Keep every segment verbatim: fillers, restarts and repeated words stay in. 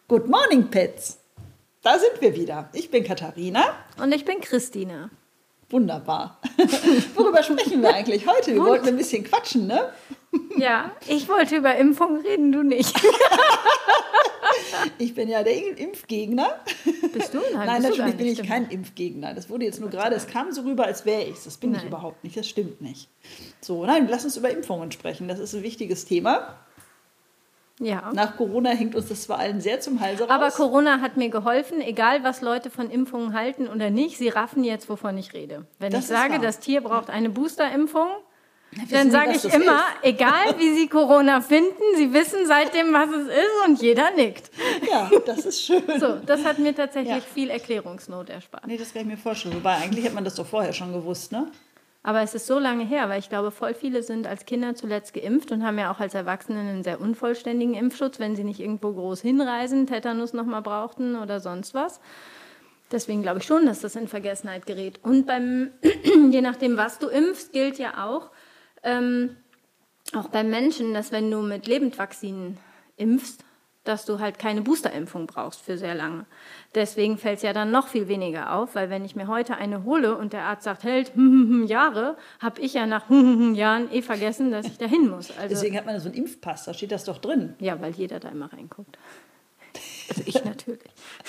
Good morning, Pets. Da sind wir wieder. Ich bin Katharina. Und ich bin Christina. Wunderbar. Worüber sprechen wir eigentlich heute? Wir wollten ein bisschen quatschen, ne? Ja, ich wollte über Impfungen reden, du nicht. Ich bin ja der Impfgegner. Bist du? Nein, Nein, bist natürlich du bin ich stimmt. kein Impfgegner. Das wurde jetzt nur gerade, es kam so rüber, als wäre ich es. Das bin Nein. ich überhaupt nicht. Das stimmt nicht. So, nein, lass uns über Impfungen sprechen. Das ist ein wichtiges Thema. Ja. Nach Corona hängt uns das zwar allen sehr zum Halse raus. Aber Corona hat mir geholfen, egal was Leute von Impfungen halten oder nicht, sie raffen jetzt, wovon ich rede. Wenn Das ich ist sage, wahr. das Tier braucht eine Boosterimpfung, Wir dann wissen, sage was ich das immer, ist. egal wie sie Corona finden, sie wissen seitdem, was es ist und jeder nickt. Ja, das ist schön. So, das hat mir tatsächlich Ja. viel Erklärungsnot erspart. Nee, das kann ich mir vorstellen. Wobei, eigentlich hat man das doch vorher schon gewusst, ne? Aber es ist so lange her, weil ich glaube, voll viele sind als Kinder zuletzt geimpft und haben ja auch als Erwachsene einen sehr unvollständigen Impfschutz, wenn sie nicht irgendwo groß hinreisen, Tetanus nochmal brauchten oder sonst was. Deswegen glaube ich schon, dass das in Vergessenheit gerät. Und beim, je nachdem, was du impfst, gilt ja auch, ähm, auch beim Menschen, dass wenn du mit Lebendvakzinen impfst, dass du halt keine Boosterimpfung brauchst für sehr lange. Deswegen fällt es ja dann noch viel weniger auf, weil wenn ich mir heute eine hole und der Arzt sagt, hält hm, hm, hm, Jahre, habe ich ja nach hm, hm, hm, Jahren eh vergessen, dass ich da hin muss. Also, Deswegen hat man so einen Impfpass, da steht das doch drin. ja, weil jeder da immer reinguckt. Also ich natürlich.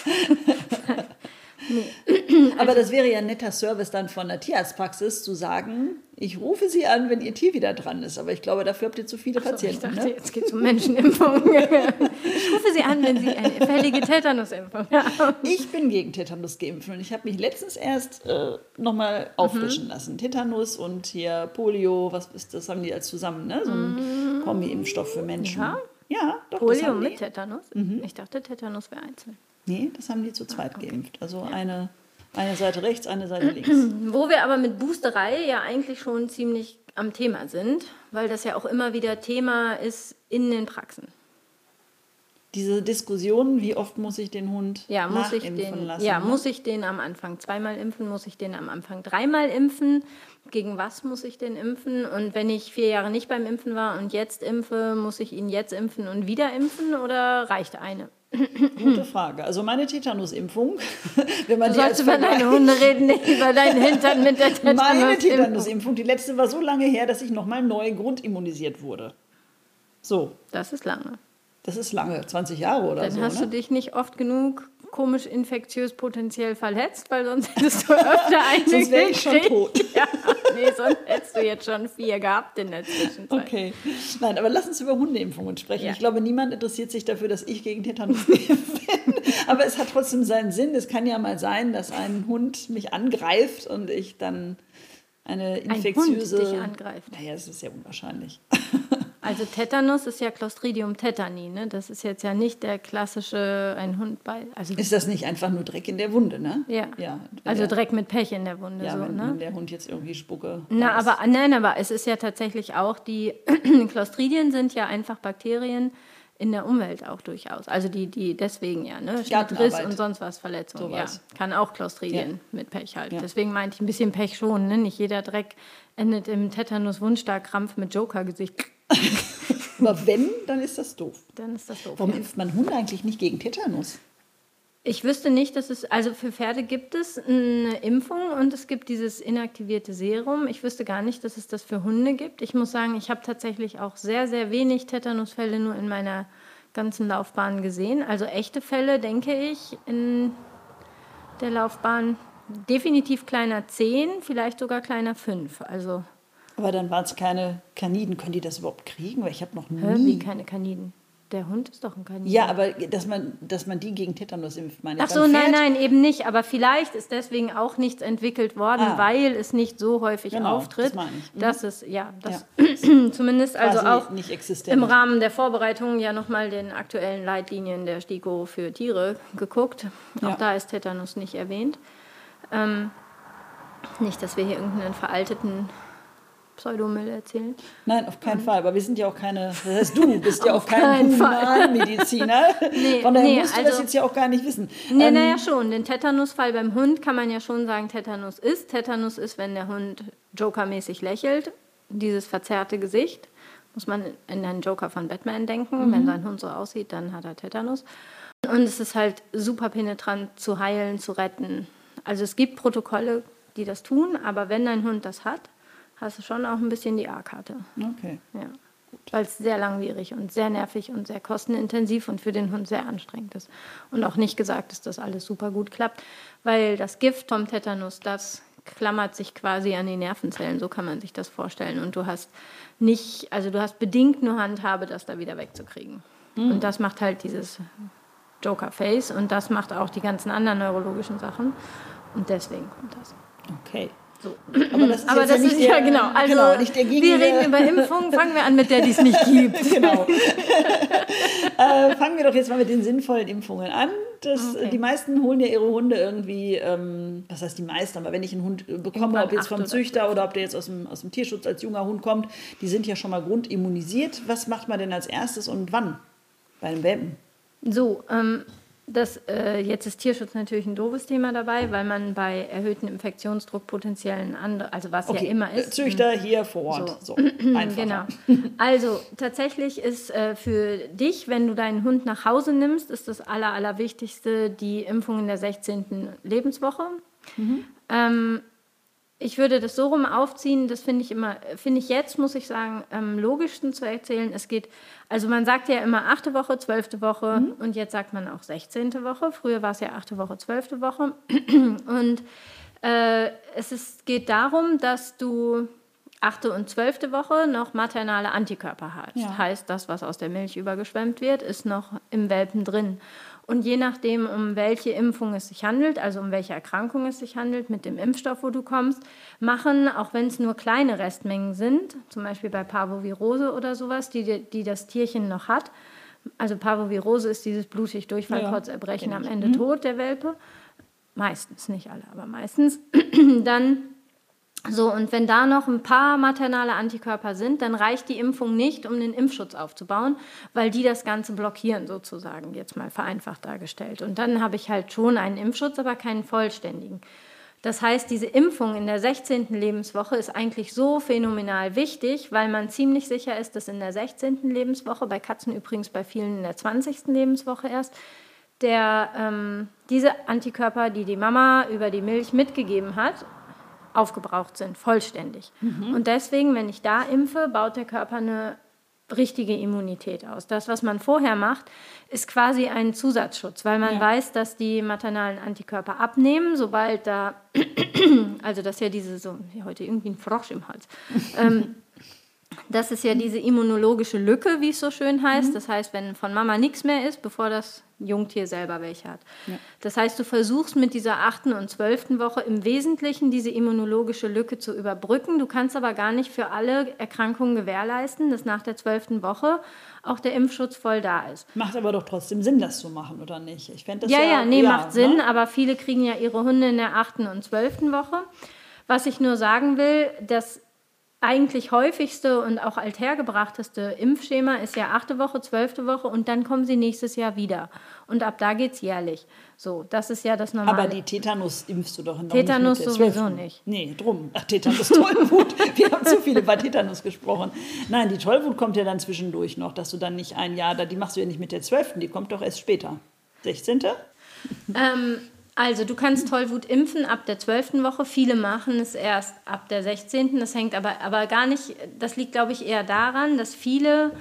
Nee. Aber das wäre ja ein netter Service dann von der Tierarztpraxis, zu sagen, ich rufe Sie an, wenn Ihr Tier wieder dran ist. Aber ich glaube, dafür habt ihr zu viele So, ich Patienten. dachte, Ne? jetzt geht es um Menschenimpfung. Ich rufe Sie an, wenn Sie eine fällige Tetanusimpfung haben. Ich bin gegen Tetanus geimpft und ich habe mich letztens erst äh, nochmal auffrischen Mhm. lassen. Tetanus und hier Polio, was ist das, haben die als zusammen, ne? So ein Kombi-Impfstoff für Menschen. Mhm. Ja? Ja, doch, das Polio haben die. mit Tetanus? Ich dachte, Tetanus wäre einzeln. Nee, das haben die zu zweit geimpft. Also eine, eine Seite rechts, eine Seite links. Wo wir aber mit Boosterei ja eigentlich schon ziemlich am Thema sind, weil das ja auch immer wieder Thema ist in den Praxen. Diese Diskussion, wie oft muss ich den Hund Ja, muss ich nachimpfen den, lassen? ja, ne? muss ich den am Anfang zweimal impfen, muss ich den am Anfang dreimal impfen? Gegen was muss ich den impfen? Und wenn ich vier Jahre nicht beim Impfen war und jetzt impfe, muss ich ihn jetzt impfen und wieder impfen oder reicht eine? Gute Frage. Also meine Tetanusimpfung, wenn man Du die als sollst über Vergleich- deine Hunde reden, nicht über deinen Hintern mit der Meine Tetanusimpfung. Tetanusimpfung, die letzte war so lange her, dass ich nochmal neu grundimmunisiert wurde. So, Das ist lange. das ist lange, zwanzig Jahre oder Dann so. hast ne? du dich nicht oft genug komisch infektiös potenziell verletzt, weil sonst hättest du öfter eine Sonst wäre ich schon gekriegt. tot. Ja, nee, sonst hättest du jetzt schon vier gehabt in der Zwischenzeit. Okay. Nein, aber lass uns über Hundeimpfungen sprechen. Ja. Ich glaube, niemand interessiert sich dafür, dass ich gegen Tetanus geimpft bin. Aber es hat trotzdem seinen Sinn. Es kann ja mal sein, dass ein Hund mich angreift und ich dann eine infektiöse... Hund dich angreift. Naja, das ist ja unwahrscheinlich. Also Tetanus ist ja Clostridium tetani, ne? Das ist jetzt ja nicht der klassische, ein Hund bei... Also, Ist das nicht einfach nur Dreck in der Wunde, ne? ja. ja wenn also der, Dreck mit Pech in der Wunde. Ja, so, wenn, ne? wenn der Hund jetzt irgendwie Spucke... Na, beißt. aber nein, aber es ist ja tatsächlich auch, die Clostridien sind ja einfach Bakterien in der Umwelt auch durchaus. Also die, die deswegen ja, ne? Schnittriss Gartenarbeit. und sonst was, Verletzungen. Ja, Sowas. kann auch Clostridien Ja. mit Pech halt. Ja. Deswegen meinte ich ein bisschen Pech schon, ne? Nicht jeder Dreck endet im Tetanus-Wundstarkrampf mit Joker-Gesicht. Aber wenn, dann ist das doof. Dann ist das doof. Warum ja. impft man Hunde eigentlich nicht gegen Tetanus? Ich wüsste nicht, dass es, also für Pferde gibt es eine Impfung und es gibt dieses inaktivierte Serum. Ich wüsste gar nicht, dass es das für Hunde gibt. Ich muss sagen, ich habe tatsächlich auch sehr, sehr wenig Tetanusfälle nur in meiner ganzen Laufbahn gesehen. Also echte Fälle, denke ich, in der Laufbahn definitiv kleiner zehn, vielleicht sogar kleiner fünf. Also, Aber dann waren es keine Kaniden. Können die das überhaupt kriegen? Weil ich habe noch hör, nie... wie keine Kaniden. Der Hund ist doch ein Kanin. Ja, aber dass man, dass man die gegen Tetanus impft, meine ich. Ach so, Beim nein, Pferd- nein, eben nicht. Aber vielleicht ist deswegen auch nichts entwickelt worden, Ah. weil es nicht so häufig Genau, auftritt. das meine ich. Mhm. Dass es, ja, das zumindest also Quasi auch nicht existent. im Rahmen der Vorbereitung ja nochmal den aktuellen Leitlinien der STIKO für Tiere geguckt. Auch Ja. da ist Tetanus nicht erwähnt. Ähm, nicht, dass wir hier irgendeinen veralteten Pseudomüll erzählen. Nein, auf keinen Fall. Aber wir sind ja auch keine, das heißt, du bist ja auch Auf kein keinen Fall. Humanmediziner. Nee, Von daher nee, musst du also- das jetzt ja auch gar nicht wissen. Nee, Ähm, naja, schon. Den Tetanusfall beim Hund kann man ja schon sagen, Tetanus ist. Tetanus ist, wenn der Hund Joker-mäßig lächelt. Dieses verzerrte Gesicht. Muss man in einen Joker von Batman denken. Mhm. Wenn sein Hund so aussieht, dann hat er Tetanus. Und es ist halt super penetrant zu heilen, zu retten. Also es gibt Protokolle, die das tun, aber wenn dein Hund das hat, hast du schon auch ein bisschen die A-Karte. Okay. Ja. Weil es sehr langwierig und sehr nervig und sehr kostenintensiv und für den Hund sehr anstrengend ist. Und auch nicht gesagt ist, dass alles super gut klappt, weil das Gift vom Tetanus, das klammert sich quasi an die Nervenzellen, so kann man sich das vorstellen. Und du hast nicht, also du hast bedingt nur Handhabe, das da wieder wegzukriegen. Mhm. Und das macht halt dieses Joker-Face und das macht auch die ganzen anderen neurologischen Sachen. Und deswegen kommt das. Okay. So. Aber das ist, Aber das ja, nicht ist der, ja genau. Also genau, nicht der wir reden über Impfungen, fangen wir an mit der, die es nicht gibt. Genau. äh, fangen wir doch jetzt mal mit den sinnvollen Impfungen an. Das, okay. Die meisten holen ja ihre Hunde irgendwie, ähm, was heißt die meisten, aber wenn ich einen Hund bekomme, Irgendwann ob jetzt vom Züchter oder, oder ob der jetzt aus dem, aus dem Tierschutz als junger Hund kommt, die sind ja schon mal grundimmunisiert. Was macht man denn als erstes und wann bei einem Welpen? So, ähm, Das, äh, jetzt ist Tierschutz natürlich ein doofes Thema dabei, weil man bei erhöhtem Infektionsdruck potenziellen anderen, also was okay. ja immer ist. Züchter hier vor Ort. So. So, genau. Also tatsächlich ist äh, für dich, wenn du deinen Hund nach Hause nimmst, ist das Aller, Allerwichtigste die Impfung in der sechzehnten Lebenswoche. Mhm. Ähm, Ich würde das so rum aufziehen, das finde ich immer, finde ich jetzt, muss ich sagen, am logischsten zu erzählen. Es geht, also man sagt ja immer achte Woche, zwölfte Woche mhm. und jetzt sagt man auch sechzehnte Woche. Früher war es ja achte Woche, zwölfte Woche. Und äh, es ist, geht darum, dass du achte und zwölfte Woche noch maternale Antikörper hast. Ja. Heißt, das, was aus der Milch übergeschwemmt wird, ist noch im Welpen drin. Und je nachdem, um welche Impfung es sich handelt, also um welche Erkrankung es sich handelt, mit dem Impfstoff, wo du kommst, machen, auch wenn es nur kleine Restmengen sind, zum Beispiel bei Parvovirose oder sowas, die, die das Tierchen noch hat. Also Parvovirose ist dieses blutig Durchfall-Kotzerbrechen, ja, am Ende mhm. tot, der Welpe. Meistens, nicht alle, aber meistens. Dann so, und wenn da noch ein paar maternale Antikörper sind, dann reicht die Impfung nicht, um den Impfschutz aufzubauen, weil die das Ganze blockieren, sozusagen, jetzt mal vereinfacht dargestellt. Und dann habe ich halt schon einen Impfschutz, aber keinen vollständigen. Das heißt, diese Impfung in der sechzehnten Lebenswoche ist eigentlich so phänomenal wichtig, weil man ziemlich sicher ist, dass in der sechzehnten Lebenswoche, bei Katzen übrigens bei vielen in der zwanzigsten Lebenswoche erst, der, ähm, diese Antikörper, die die Mama über die Milch mitgegeben hat, aufgebraucht sind, vollständig. Mhm. Und deswegen, wenn ich da impfe, baut der Körper eine richtige Immunität aus. Das, was man vorher macht, ist quasi ein Zusatzschutz, weil man ja. weiß, dass die maternalen Antikörper abnehmen, sobald da, also das ist ja diese, so, heute irgendwie ein Frosch im Hals, ähm, das ist ja diese immunologische Lücke, wie es so schön heißt. Mhm. Das heißt, wenn von Mama nichts mehr ist, bevor das Jungtier selber welche hat. Ja. Das heißt, du versuchst mit dieser achten und zwölften Woche im Wesentlichen diese immunologische Lücke zu überbrücken. Du kannst aber gar nicht für alle Erkrankungen gewährleisten, dass nach der zwölften Woche auch der Impfschutz voll da ist. Macht aber doch trotzdem Sinn, das zu machen, oder nicht? Ich fände das ja, ja, ja, nee, ja, macht Sinn, ne? Aber viele kriegen ja ihre Hunde in der achten und zwölften Woche. Was ich nur sagen will, dass eigentlich häufigste und auch althergebrachteste Impfschema ist ja achte Woche, zwölfte Woche und dann kommen sie nächstes Jahr wieder. Und ab da geht es jährlich. So, das ist ja das Normale. Aber die Tetanus impfst du doch noch Tetanus nicht mit der sowieso nicht. Nee, drum. Ach, Tetanus, Tollwut. Wir haben zu viele bei Tetanus gesprochen. Nein, die Tollwut kommt ja dann zwischendurch noch, dass du dann nicht ein Jahr, die machst du ja nicht mit der zwölften, die kommt doch erst später. sechzehnte Ähm... Also du kannst Tollwut impfen ab der zwölften Woche. Viele machen es erst ab der sechzehnten. Das hängt aber, aber gar nicht, das liegt, glaube ich, eher daran, dass viele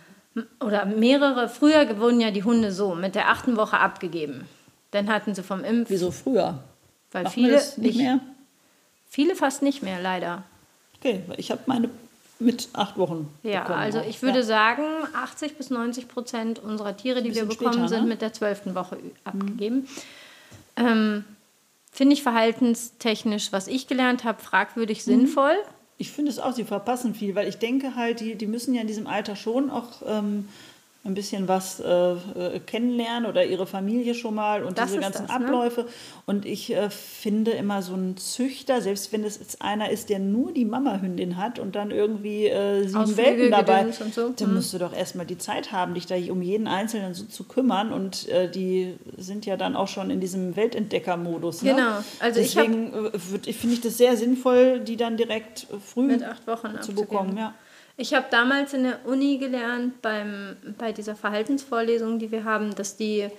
oder mehrere, früher wurden ja die Hunde so, mit der achten Woche abgegeben. Dann hatten sie vom Impf... Wieso früher? Weil Machen viele wir das nicht mehr? Viele fast nicht mehr, leider. Okay, ich habe meine mit acht Wochen Ja, bekommen also auch. ich würde ja. sagen, achtzig bis neunzig Prozent unserer Tiere, die wir bekommen, später, ne? sind mit der zwölften Woche abgegeben. Mhm. Ähm, finde ich verhaltenstechnisch, was ich gelernt habe, fragwürdig mhm. sinnvoll. Ich finde es auch, sie verpassen viel, weil ich denke halt, die, die müssen ja in diesem Alter schon auch ähm, ein bisschen was äh, kennenlernen oder ihre Familie schon mal und das diese ganzen das, Abläufe. Ne? Und ich äh, finde immer so ein Züchter, selbst wenn es jetzt einer ist, der nur die Mama-Hündin hat und dann irgendwie äh, sieben Ausflüge, Welpen dabei, und so. dann hm. musst du doch erstmal die Zeit haben, dich da um jeden Einzelnen so zu kümmern. Und äh, die sind ja dann auch schon in diesem Weltentdecker-Modus. Ne? Genau. Also Deswegen ich äh, finde ich das sehr sinnvoll, die dann direkt früh mit acht Wochen zu bekommen. Ja. Ich habe damals in der Uni gelernt, beim, bei dieser Verhaltensvorlesung, die wir haben, dass die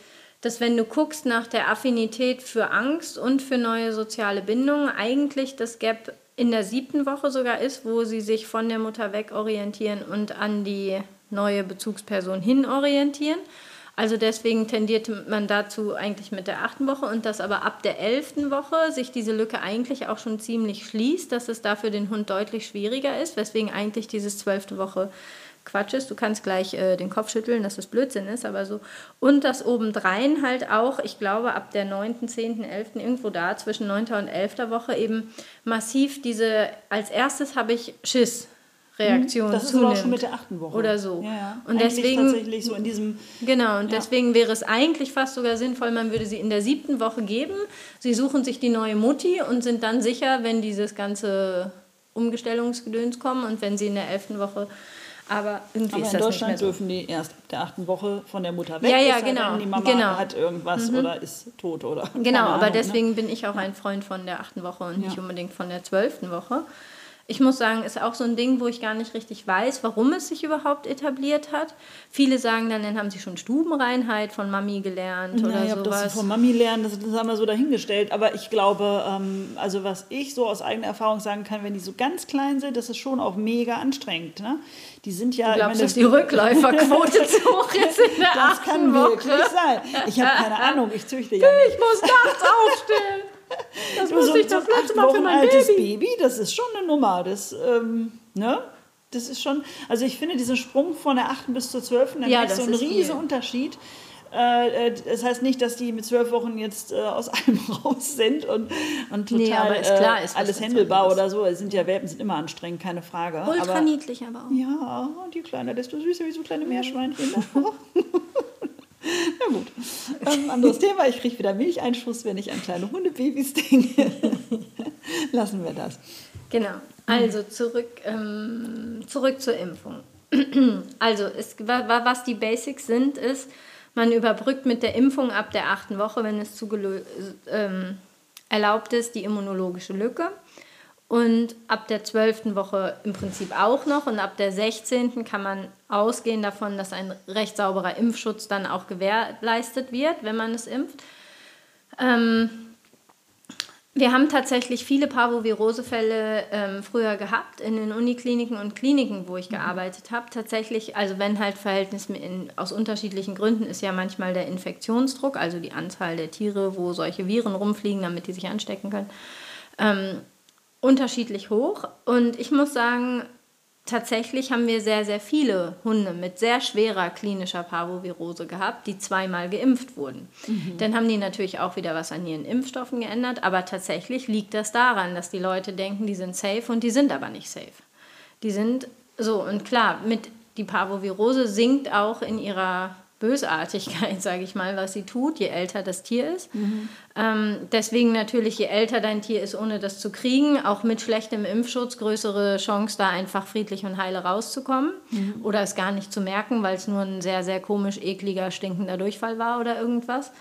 dass wenn du guckst nach der Affinität für Angst und für neue soziale Bindungen, eigentlich das Gap in der siebten Woche sogar ist, wo sie sich von der Mutter wegorientieren und an die neue Bezugsperson hin orientieren. Also deswegen tendiert man dazu eigentlich mit der achten Woche und dass aber ab der elften Woche sich diese Lücke eigentlich auch schon ziemlich schließt, dass es da für den Hund deutlich schwieriger ist, weswegen eigentlich dieses zwölfte Woche Quatsch ist. Du kannst gleich äh, den Kopf schütteln, dass das Blödsinn ist, aber so. Und das obendrein halt auch, ich glaube, ab der neunten, zehnten, elften irgendwo da, zwischen neunter und elfter Woche eben massiv diese, als erstes habe ich Schiss. Reaktion das ist zunimmt. Aber auch schon mit der achten Woche. Oder so. Ja, ja. Und eigentlich deswegen, tatsächlich so in diesem... Genau, und ja. deswegen wäre es eigentlich fast sogar sinnvoll, man würde sie in der siebten Woche geben, sie suchen sich die neue Mutti und sind dann sicher, wenn dieses ganze Umgestellungsgedöns kommen und wenn sie in der elften Woche... Aber irgendwie aber ist in das Deutschland nicht mehr so. dürfen die erst ab der achten Woche von der Mutter weg. Ja, ja, ist genau. Halt, die Mama genau. hat irgendwas mhm. oder ist tot oder Genau, aber Ahnung, deswegen ne? bin ich auch ein Freund von der achten Woche und ja. nicht unbedingt von der zwölften Woche. Ich muss sagen, ist auch so ein Ding, wo ich gar nicht richtig weiß, warum es sich überhaupt etabliert hat. Viele sagen dann, dann haben sie schon Stubenreinheit von Mami gelernt oder naja, sowas. Das von Mami lernen, das, das haben wir so dahingestellt. Aber ich glaube, ähm, also was ich so aus eigener Erfahrung sagen kann, wenn die so ganz klein sind, das ist schon auch mega anstrengend. Ne? Die sind ja... Du glaubst, meine, dass die Rückläuferquote zu hoch ist in der Das achten kann Woche. wirklich sein. Ich habe keine Ahnung, ich züchte ja nicht. Ich muss nachts aufstehen. Das Du, musste so, ich das so ein letzte acht Mal für Wochen mein altes Baby. Baby, das ist schon eine Nummer. Das, ähm, ne? Das ist schon, also ich finde diesen Sprung von der achten bis zur zwölften, dann Ja, ist so ein das ist riesen viel. Unterschied. Äh, das heißt nicht, dass die mit zwölf Wochen jetzt äh, aus allem raus sind und, und total Nee, aber ist klar, ist äh, alles was händelbar anderes. oder so. Es sind ja Welpen, sind immer anstrengend, keine Frage. Ultra aber, niedlich aber auch. Ja, und die Kleine, desto süßer wie so kleine Meerschweinchen. Na gut, ähm, anderes Thema. Ich kriege wieder Milcheinschuss, wenn ich an kleine Hundebabys denke. Lassen wir das. Genau, also zurück, ähm, zurück zur Impfung. Also es, was die Basics sind, ist, man überbrückt mit der Impfung ab der achten Woche, wenn es zugelö- ähm, erlaubt ist, die immunologische Lücke. Und ab der zwölften Woche im Prinzip auch noch. Und ab der sechzehnten kann man ausgehen davon, dass ein recht sauberer Impfschutz dann auch gewährleistet wird, wenn man es impft. Ähm, wir haben tatsächlich viele Parvovirose-Fälle ähm, früher gehabt in den Unikliniken und Kliniken, wo ich gearbeitet habe. Tatsächlich, also wenn halt Verhältnis in, aus unterschiedlichen Gründen ist ja manchmal der Infektionsdruck, also die Anzahl der Tiere, wo solche Viren rumfliegen, damit die sich anstecken können, ähm, unterschiedlich hoch. Und ich muss sagen, tatsächlich haben wir sehr, sehr viele Hunde mit sehr schwerer klinischer Parvovirose gehabt, die zweimal geimpft wurden. Mhm. Dann haben die natürlich auch wieder was an ihren Impfstoffen geändert, aber tatsächlich liegt das daran, dass die Leute denken, die sind safe und die sind aber nicht safe. Die sind so, und klar, mit die Parvovirose sinkt auch in ihrer Bösartigkeit, sage ich mal, was sie tut, je älter das Tier ist. Mhm. Ähm, deswegen natürlich, je älter dein Tier ist, ohne das zu kriegen, auch mit schlechtem Impfschutz, größere Chance, da einfach friedlich und heile rauszukommen mhm. oder es gar nicht zu merken, weil es nur ein sehr, sehr komisch, ekliger, stinkender Durchfall war oder irgendwas.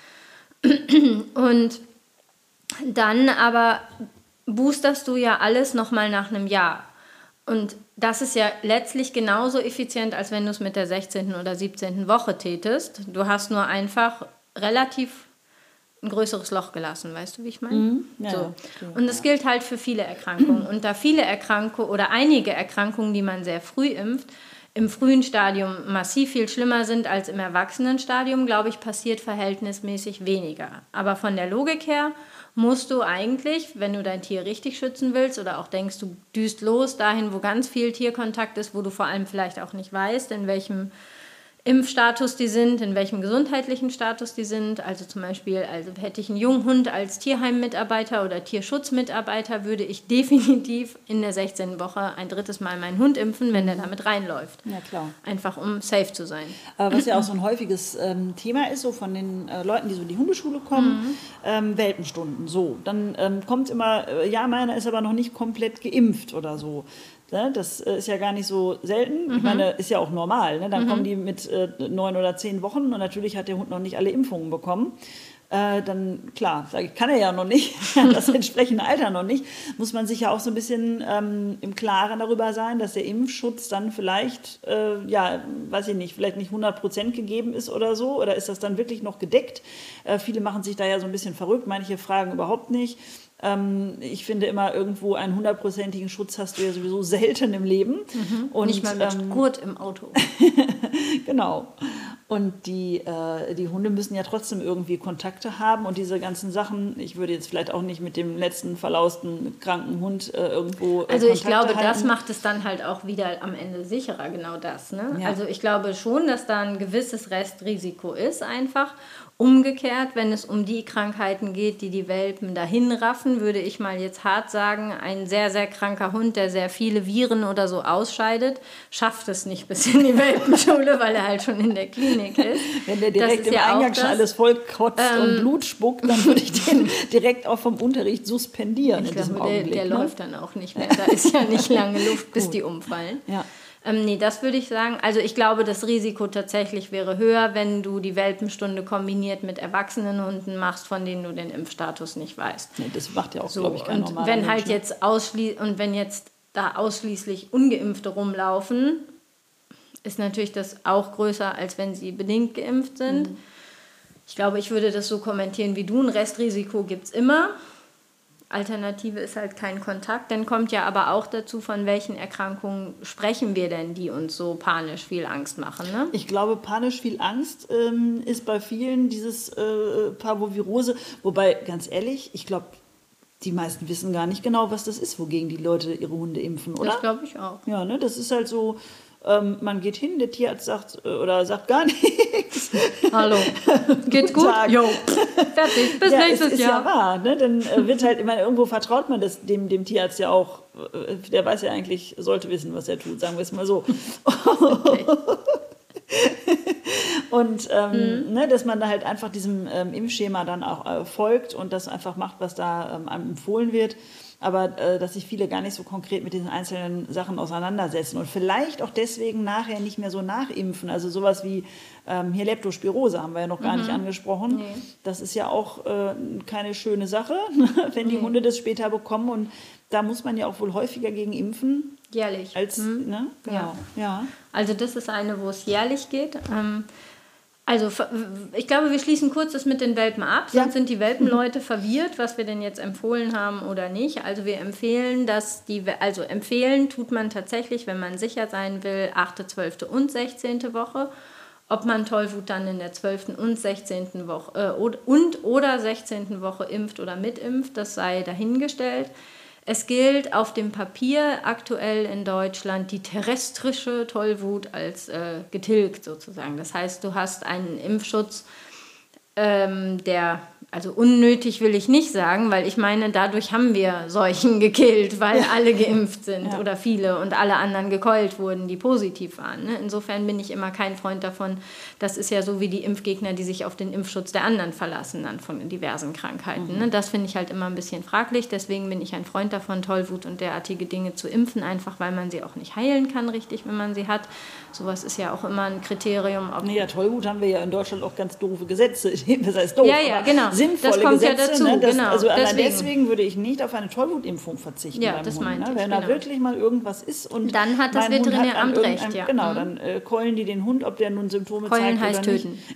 Und dann aber boosterst du ja alles nochmal nach einem Jahr. Und das ist ja letztlich genauso effizient, als wenn du es mit der sechzehnten oder siebzehnten Woche tätest. Du hast nur einfach relativ ein größeres Loch gelassen, weißt du, wie ich meine? Mhm. Ja, so. ja, und das gilt halt für viele Erkrankungen. Und da viele Erkrankungen oder einige Erkrankungen, die man sehr früh impft, im frühen Stadium massiv viel schlimmer sind als im Erwachsenenstadium, glaube ich, passiert verhältnismäßig weniger. Aber von der Logik her musst du eigentlich, wenn du dein Tier richtig schützen willst oder auch denkst, du düst los dahin, wo ganz viel Tierkontakt ist, wo du vor allem vielleicht auch nicht weißt, in welchem Impfstatus die sind, in welchem gesundheitlichen Status die sind. Also zum Beispiel, also hätte ich einen jungen Hund als Tierheimmitarbeiter oder Tierschutzmitarbeiter, würde ich definitiv in der sechzehnten Woche ein drittes Mal meinen Hund impfen, wenn der damit reinläuft. Ja, klar. Einfach um safe zu sein. Aber was ja auch so ein häufiges ähm, Thema ist, so von den äh, Leuten, die so in die Hundeschule kommen, mhm. ähm, Welpenstunden. So, dann ähm, kommt immer, äh, ja, meiner ist aber noch nicht komplett geimpft oder so. Ne? Das äh, ist ja gar nicht so selten. Mhm. Ich meine, ist ja auch normal. Ne? Dann mhm. kommen die mit äh, neun oder zehn Wochen und natürlich hat der Hund noch nicht alle Impfungen bekommen. Äh, dann, klar, sage ich, kann er ja noch nicht, das entsprechende Alter noch nicht, muss man sich ja auch so ein bisschen ähm, im Klaren darüber sein, dass der Impfschutz dann vielleicht, äh, ja, weiß ich nicht, vielleicht nicht hundert Prozent gegeben ist oder so, oder ist das dann wirklich noch gedeckt? Äh, viele machen sich da ja so ein bisschen verrückt, manche fragen überhaupt nicht. Ähm, ich finde immer, irgendwo einen hundertprozentigen Schutz hast du ja sowieso selten im Leben. Mhm. Und nicht mal mit ähm, Gurt im Auto. Genau. Und die, äh, die Hunde müssen ja trotzdem irgendwie Kontakte haben und diese ganzen Sachen, ich würde jetzt vielleicht auch nicht mit dem letzten verlausten kranken Hund äh, irgendwo äh, Also ich Kontakte glaube, halten. Das macht es dann halt auch wieder am Ende sicherer, genau das. Ne? Ja. Also ich glaube schon, dass da ein gewisses Restrisiko ist einfach. Umgekehrt, wenn es um die Krankheiten geht, die die Welpen dahin raffen, würde ich mal jetzt hart sagen, ein sehr, sehr kranker Hund, der sehr viele Viren oder so ausscheidet, schafft es nicht bis in die Welpenschule, weil er halt schon in der Klinik ist. Wenn der direkt im ja Eingang schon alles voll kotzt ähm, und Blut spuckt, dann würde ich den direkt auch vom Unterricht suspendieren. Ich in diesem glaube, der, Augenblick, der ne? läuft dann auch nicht mehr. Da ist ja nicht lange Luft, bis die umfallen. Ja. Ähm, nee, das würde ich sagen. Also ich glaube, das Risiko tatsächlich wäre höher, wenn du die Welpenstunde kombiniert mit erwachsenen Hunden machst, von denen du den Impfstatus nicht weißt. Nee, das macht ja auch, so, glaube ich, kein und normaler wenn halt Mensch, ne? jetzt ausschli- Und wenn jetzt da ausschließlich Ungeimpfte rumlaufen, ist natürlich das auch größer, als wenn sie bedingt geimpft sind. Mhm. Ich glaube, ich würde das so kommentieren wie du. Ein Restrisiko gibt es immer. Alternative ist halt kein Kontakt. Dann kommt ja aber auch dazu, von welchen Erkrankungen sprechen wir denn, die uns so panisch viel Angst machen. Ne? Ich glaube, panisch viel Angst ähm, ist bei vielen dieses äh, Parvovirose. Wobei, ganz ehrlich, ich glaube, die meisten wissen gar nicht genau, was das ist, wogegen die Leute ihre Hunde impfen, oder? Das glaube ich auch. Ja, ne, das ist halt so... Ähm, man geht hin, der Tierarzt sagt, äh, oder sagt gar nichts. Hallo, geht's gut? Jo, fertig, bis ja, nächstes ist, ist Jahr. Ist ja wahr, ne? Dann äh, wird halt, ich meine, irgendwo vertraut man das dem, dem Tierarzt ja auch. Äh, der weiß ja eigentlich, sollte wissen, was er tut, sagen wir es mal so. Okay. Und ähm, mhm. ne, dass man da halt einfach diesem ähm, Impfschema dann auch äh, folgt und das einfach macht, was da ähm, einem empfohlen wird. Aber äh, dass sich viele gar nicht so konkret mit diesen einzelnen Sachen auseinandersetzen und vielleicht auch deswegen nachher nicht mehr so nachimpfen. Also sowas wie ähm, hier Leptospirose haben wir ja noch gar mhm. nicht angesprochen. Nee. Das ist ja auch äh, keine schöne Sache, wenn die nee. Hunde das später bekommen. Und da muss man ja auch wohl häufiger gegen impfen. Jährlich. Als, mhm. ne? Genau. Ja. Ja. Also das ist eine, wo es jährlich geht. Ähm, Also ich glaube, wir schließen kurz das mit den Welpen ab, sonst ja. sind die Welpenleute verwirrt, was wir denn jetzt empfohlen haben oder nicht. Also wir empfehlen, dass die, also empfehlen tut man tatsächlich, wenn man sicher sein will, achte, zwölfte und sechzehnte Woche. Ob man Tollwut dann in der zwölften und sechzehnten Woche äh, und oder sechzehnten Woche impft oder mitimpft, das sei dahingestellt. Es gilt auf dem Papier aktuell in Deutschland die terrestrische Tollwut als äh, getilgt sozusagen. Das heißt, du hast einen Impfschutz, ähm, der, also unnötig will ich nicht sagen, weil ich meine, dadurch haben wir Seuchen gekillt, weil ja. alle geimpft sind ja. oder viele und alle anderen gekeult wurden, die positiv waren. Ne? Insofern bin ich immer kein Freund davon. Das ist ja so wie die Impfgegner, die sich auf den Impfschutz der anderen verlassen, dann von diversen Krankheiten. Mhm. Ne? Das finde ich halt immer ein bisschen fraglich. Deswegen bin ich ein Freund davon, Tollwut und derartige Dinge zu impfen, einfach weil man sie auch nicht heilen kann, richtig, wenn man sie hat. Sowas ist ja auch immer ein Kriterium. Ob nee, ja, Tollwut haben wir ja in Deutschland auch ganz doofe Gesetze. Das heißt doof, ja, ja, genau. Sinnvolle das kommt Gesetze. Ja dazu, ne? das, genau. Also deswegen. deswegen würde ich nicht auf eine Tollwutimpfung verzichten. Ja, beim das Hund, meinte ne? ich. Wenn genau. da wirklich mal irgendwas ist und dann hat das Veterinäramt recht, ja. Genau, mhm. dann äh, keulen die den Hund, ob der nun Symptome Keulen zeigt heißt oder nicht. töten.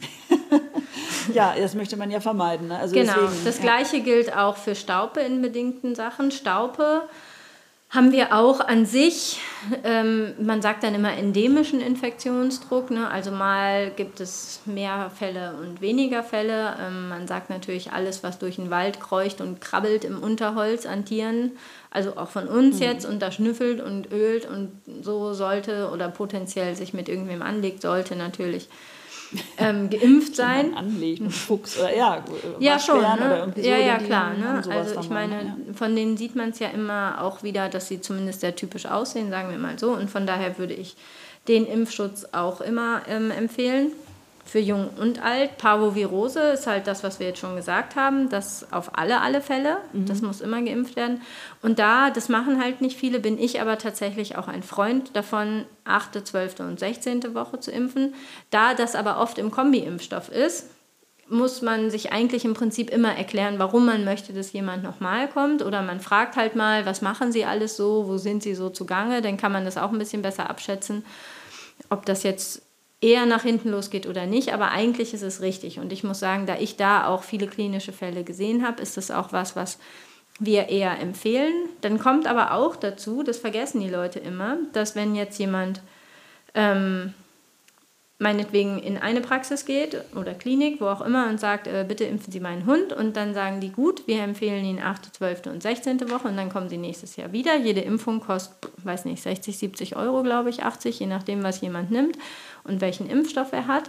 Ja, das möchte man ja vermeiden. Ne? Also genau. Deswegen, das ja. Gleiche gilt auch für Staupe in bedingten Sachen. Staupe haben wir auch an sich, ähm, man sagt dann immer endemischen Infektionsdruck, ne? Also mal gibt es mehr Fälle und weniger Fälle. Ähm, man sagt natürlich, alles, was durch den Wald kreucht und krabbelt im Unterholz an Tieren, also auch von uns mhm. jetzt, und da schnüffelt und ölt und so sollte oder potenziell sich mit irgendwem anlegt, sollte natürlich ähm, geimpft sein. Anlegt, ein Fuchs oder ja, ja schon, ne? Oder irgendwie so, ja, ja, die klar. haben, Ne? haben also ich meine, ja. von denen sieht man es ja immer auch wieder, dass sie zumindest sehr typisch aussehen, sagen wir mal so. Und von daher würde ich den Impfschutz auch immer ähm, empfehlen. für jung und alt. Parvovirose ist halt das, was wir jetzt schon gesagt haben, das auf alle, alle Fälle, mhm. das muss immer geimpft werden. Und da, das machen halt nicht viele, bin ich aber tatsächlich auch ein Freund davon, achte, zwölfte und sechzehnte Woche zu impfen. Da das aber oft im Kombi-Impfstoff ist, muss man sich eigentlich im Prinzip immer erklären, warum man möchte, dass jemand nochmal kommt. Oder man fragt halt mal, was machen sie alles so, wo sind sie so zugange, dann kann man das auch ein bisschen besser abschätzen, ob das jetzt eher nach hinten losgeht oder nicht, aber eigentlich ist es richtig. Und ich muss sagen, da ich da auch viele klinische Fälle gesehen habe, ist das auch was, was wir eher empfehlen. Dann kommt aber auch dazu, das vergessen die Leute immer, dass wenn jetzt jemand ähm, meinetwegen in eine Praxis geht oder Klinik, wo auch immer, und sagt, äh, bitte impfen Sie meinen Hund, und dann sagen die, gut, wir empfehlen ihn achte, zwölfte und sechzehnte Woche, und dann kommen sie nächstes Jahr wieder. Jede Impfung kostet, weiß nicht, sechzig, siebzig Euro, glaube ich, achtzig, je nachdem, was jemand nimmt und welchen Impfstoff er hat.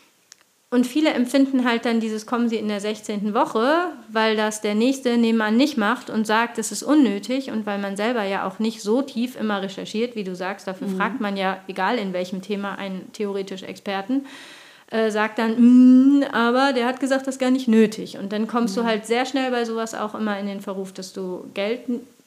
Und viele empfinden halt dann dieses, kommen Sie in der sechzehnten Woche, weil das der Nächste nebenan nicht macht und sagt, es ist unnötig, und weil man selber ja auch nicht so tief immer recherchiert, wie du sagst, dafür mhm. fragt man ja, egal in welchem Thema, einen theoretisch Experten, äh, sagt dann, aber der hat gesagt, das ist gar nicht nötig. Und dann kommst mhm. du halt sehr schnell bei sowas auch immer in den Verruf, dass du Geld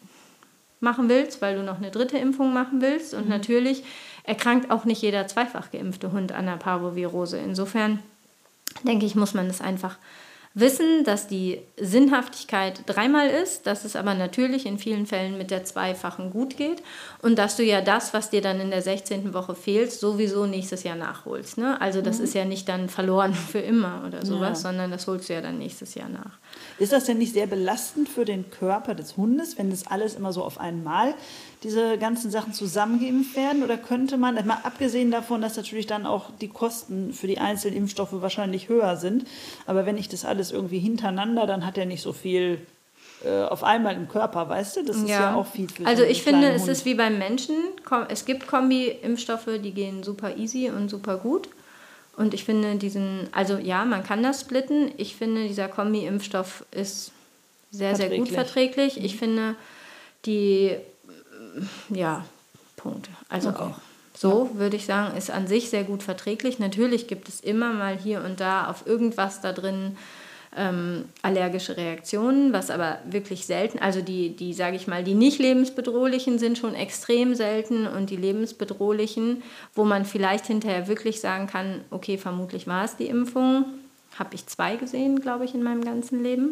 machen willst, weil du noch eine dritte Impfung machen willst. Und mhm. natürlich erkrankt auch nicht jeder zweifach geimpfte Hund an der Parvovirose. Insofern denke ich, muss man das einfach wissen, dass die Sinnhaftigkeit dreimal ist, dass es aber natürlich in vielen Fällen mit der zweifachen gut geht und dass du ja das, was dir dann in der sechzehnten Woche fehlt, sowieso nächstes Jahr nachholst. Ne? Also das mhm. ist ja nicht dann verloren für immer oder sowas, ja. sondern das holst du ja dann nächstes Jahr nach. Ist das denn nicht sehr belastend für den Körper des Hundes, wenn das alles immer so auf einmal, diese ganzen Sachen zusammengeimpft werden? Oder könnte man, mal abgesehen davon, dass natürlich dann auch die Kosten für die einzelnen Impfstoffe wahrscheinlich höher sind, aber wenn ich das alles irgendwie hintereinander, dann hat er nicht so viel äh, auf einmal im Körper, weißt du? Das ist ja, ja auch viel für Also so einen ich finde, Hund. Es ist wie beim Menschen. Es gibt Kombi-Impfstoffe, die gehen super easy und super gut. Und ich finde diesen, also ja, man kann das splitten. Ich finde, dieser Kombi-Impfstoff ist sehr, sehr gut verträglich. Ich finde die, ja, Punkt. Also okay. auch so, ja. würde ich sagen, ist an sich sehr gut verträglich. Natürlich gibt es immer mal hier und da auf irgendwas da drin ähm, allergische Reaktionen, was aber wirklich selten, also die, die sage ich mal, die nicht lebensbedrohlichen sind schon extrem selten, und die lebensbedrohlichen, wo man vielleicht hinterher wirklich sagen kann, okay, vermutlich war es die Impfung, habe ich zwei gesehen, glaube ich, in meinem ganzen Leben.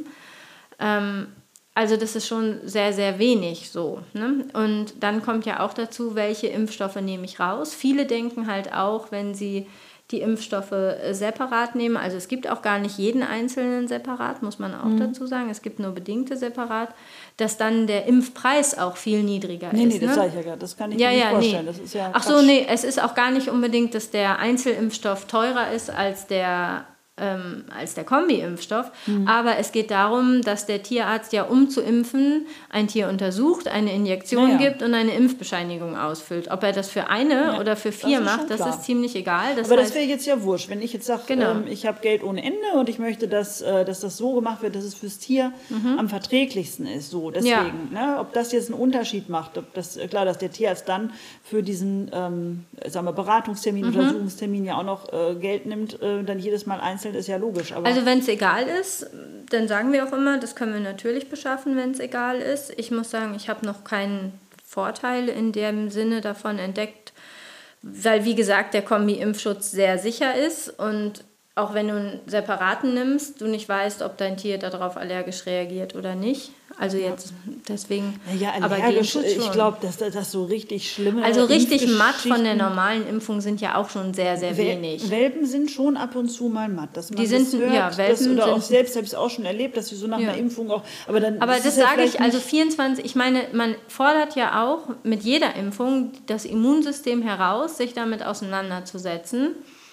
Ähm, also das ist schon sehr, sehr wenig so. Ne? Und dann kommt ja auch dazu, welche Impfstoffe nehme ich raus. Viele denken halt auch, wenn sie die Impfstoffe separat nehmen, also es gibt auch gar nicht jeden einzelnen separat, muss man auch mhm. dazu sagen, es gibt nur bedingte separat, dass dann der Impfpreis auch viel niedriger nee, ist. Nee, nee, das sage ich ja gar, das kann ich ja, mir nicht ja, vorstellen. Nee. Das ist ja Ach so, nee, es ist auch gar nicht unbedingt, dass der Einzelimpfstoff teurer ist als der Ähm, als der Kombi-Impfstoff. Mhm. Aber es geht darum, dass der Tierarzt ja, um zu impfen, ein Tier untersucht, eine Injektion ja, ja. gibt und eine Impfbescheinigung ausfüllt. Ob er das für eine ja, oder für vier das macht, das klar. ist ziemlich egal. Das Aber heißt, das wäre jetzt ja wurscht. Wenn ich jetzt sage, genau. ähm, ich habe Geld ohne Ende und ich möchte, dass, äh, dass das so gemacht wird, dass es fürs Tier mhm. am verträglichsten ist. So, deswegen, ja. ne, ob das jetzt einen Unterschied macht, ob das, klar, dass der Tierarzt dann für diesen ähm, sagen wir, Beratungstermin, mhm. Untersuchungstermin ja auch noch äh, Geld nimmt, äh, dann jedes Mal einzeln ist ja logisch. Aber also wenn es egal ist, dann sagen wir auch immer, das können wir natürlich beschaffen, wenn es egal ist. Ich muss sagen, ich habe noch keinen Vorteil in dem Sinne davon entdeckt, weil wie gesagt, der Kombi-Impfschutz sehr sicher ist, und auch wenn du einen separaten nimmst, du nicht weißt, ob dein Tier darauf allergisch reagiert oder nicht. Also jetzt deswegen. Ja, allergisch, aber ich glaube, dass das so richtig schlimme. Also richtig matt von der normalen Impfung sind ja auch schon sehr, sehr wenig. Welpen sind schon ab und zu mal matt. Dass man die sind, das hört, ja, Welpen das, oder sind, auch selbst habe ich es auch schon erlebt, dass sie so nach ja. einer Impfung auch. Aber, dann aber das sage ich, also vierundzwanzig, ich meine, man fordert ja auch mit jeder Impfung das Immunsystem heraus, sich damit auseinanderzusetzen,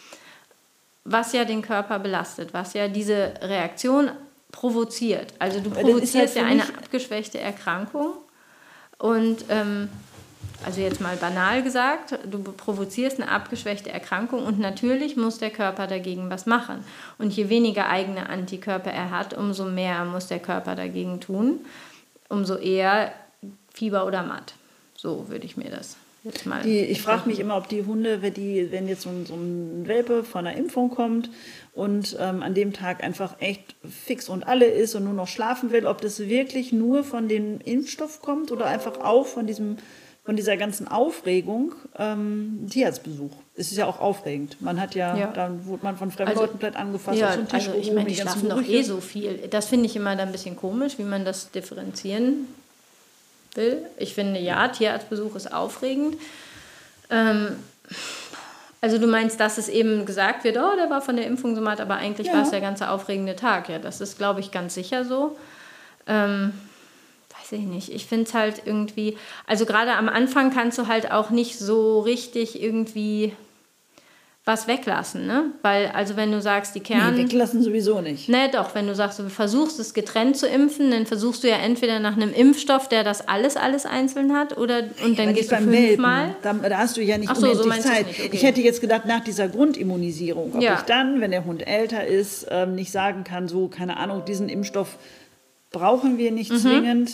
was ja den Körper belastet, was ja diese Reaktion provoziert. Also du provozierst halt ja eine abgeschwächte Erkrankung und ähm, also jetzt mal banal gesagt, du provozierst eine abgeschwächte Erkrankung und natürlich muss der Körper dagegen was machen. Und je weniger eigene Antikörper er hat, umso mehr muss der Körper dagegen tun, umso eher Fieber oder Matt. So würde ich mir das Jetzt mal die, ich frage mich immer, ob die Hunde, wenn, die, wenn jetzt so ein, so ein Welpe von einer Impfung kommt und ähm, an dem Tag einfach echt fix und alle ist und nur noch schlafen will, ob das wirklich nur von dem Impfstoff kommt oder einfach auch von, diesem, von dieser ganzen Aufregung, ähm, Tierarztbesuch. Es ist ja auch aufregend. Man hat ja, ja. dann wurde man von fremden also, Leuten vielleicht angefasst, ja, auf den Tisch also ich meine, die schlafen doch eh so viel. Das finde ich immer dann ein bisschen komisch, wie man das differenzieren will. Ich finde, ja, Tierarztbesuch ist aufregend. Ähm, also du meinst, dass es eben gesagt wird, oh, der war von der Impfung so matt, aber eigentlich ja. war es der ganze aufregende Tag. Ja, das ist, glaube ich, ganz sicher so. Ähm, weiß ich nicht. Ich finde es halt irgendwie, also gerade am Anfang kannst du halt auch nicht so richtig irgendwie was weglassen, ne? Weil, also wenn du sagst, die Kern... Nee, weglassen sowieso nicht. Ne, doch, wenn du sagst, du versuchst es getrennt zu impfen, dann versuchst du ja entweder nach einem Impfstoff, der das alles, alles einzeln hat, oder und dann ja, gehst du fünfmal. Da, da hast du ja nicht Ach so, unendlich so Zeit. Nicht, okay. Ich hätte jetzt gedacht, nach dieser Grundimmunisierung, ob ja. ich dann, wenn der Hund älter ist, ähm, nicht sagen kann, so, keine Ahnung, diesen Impfstoff brauchen wir nicht mhm. zwingend.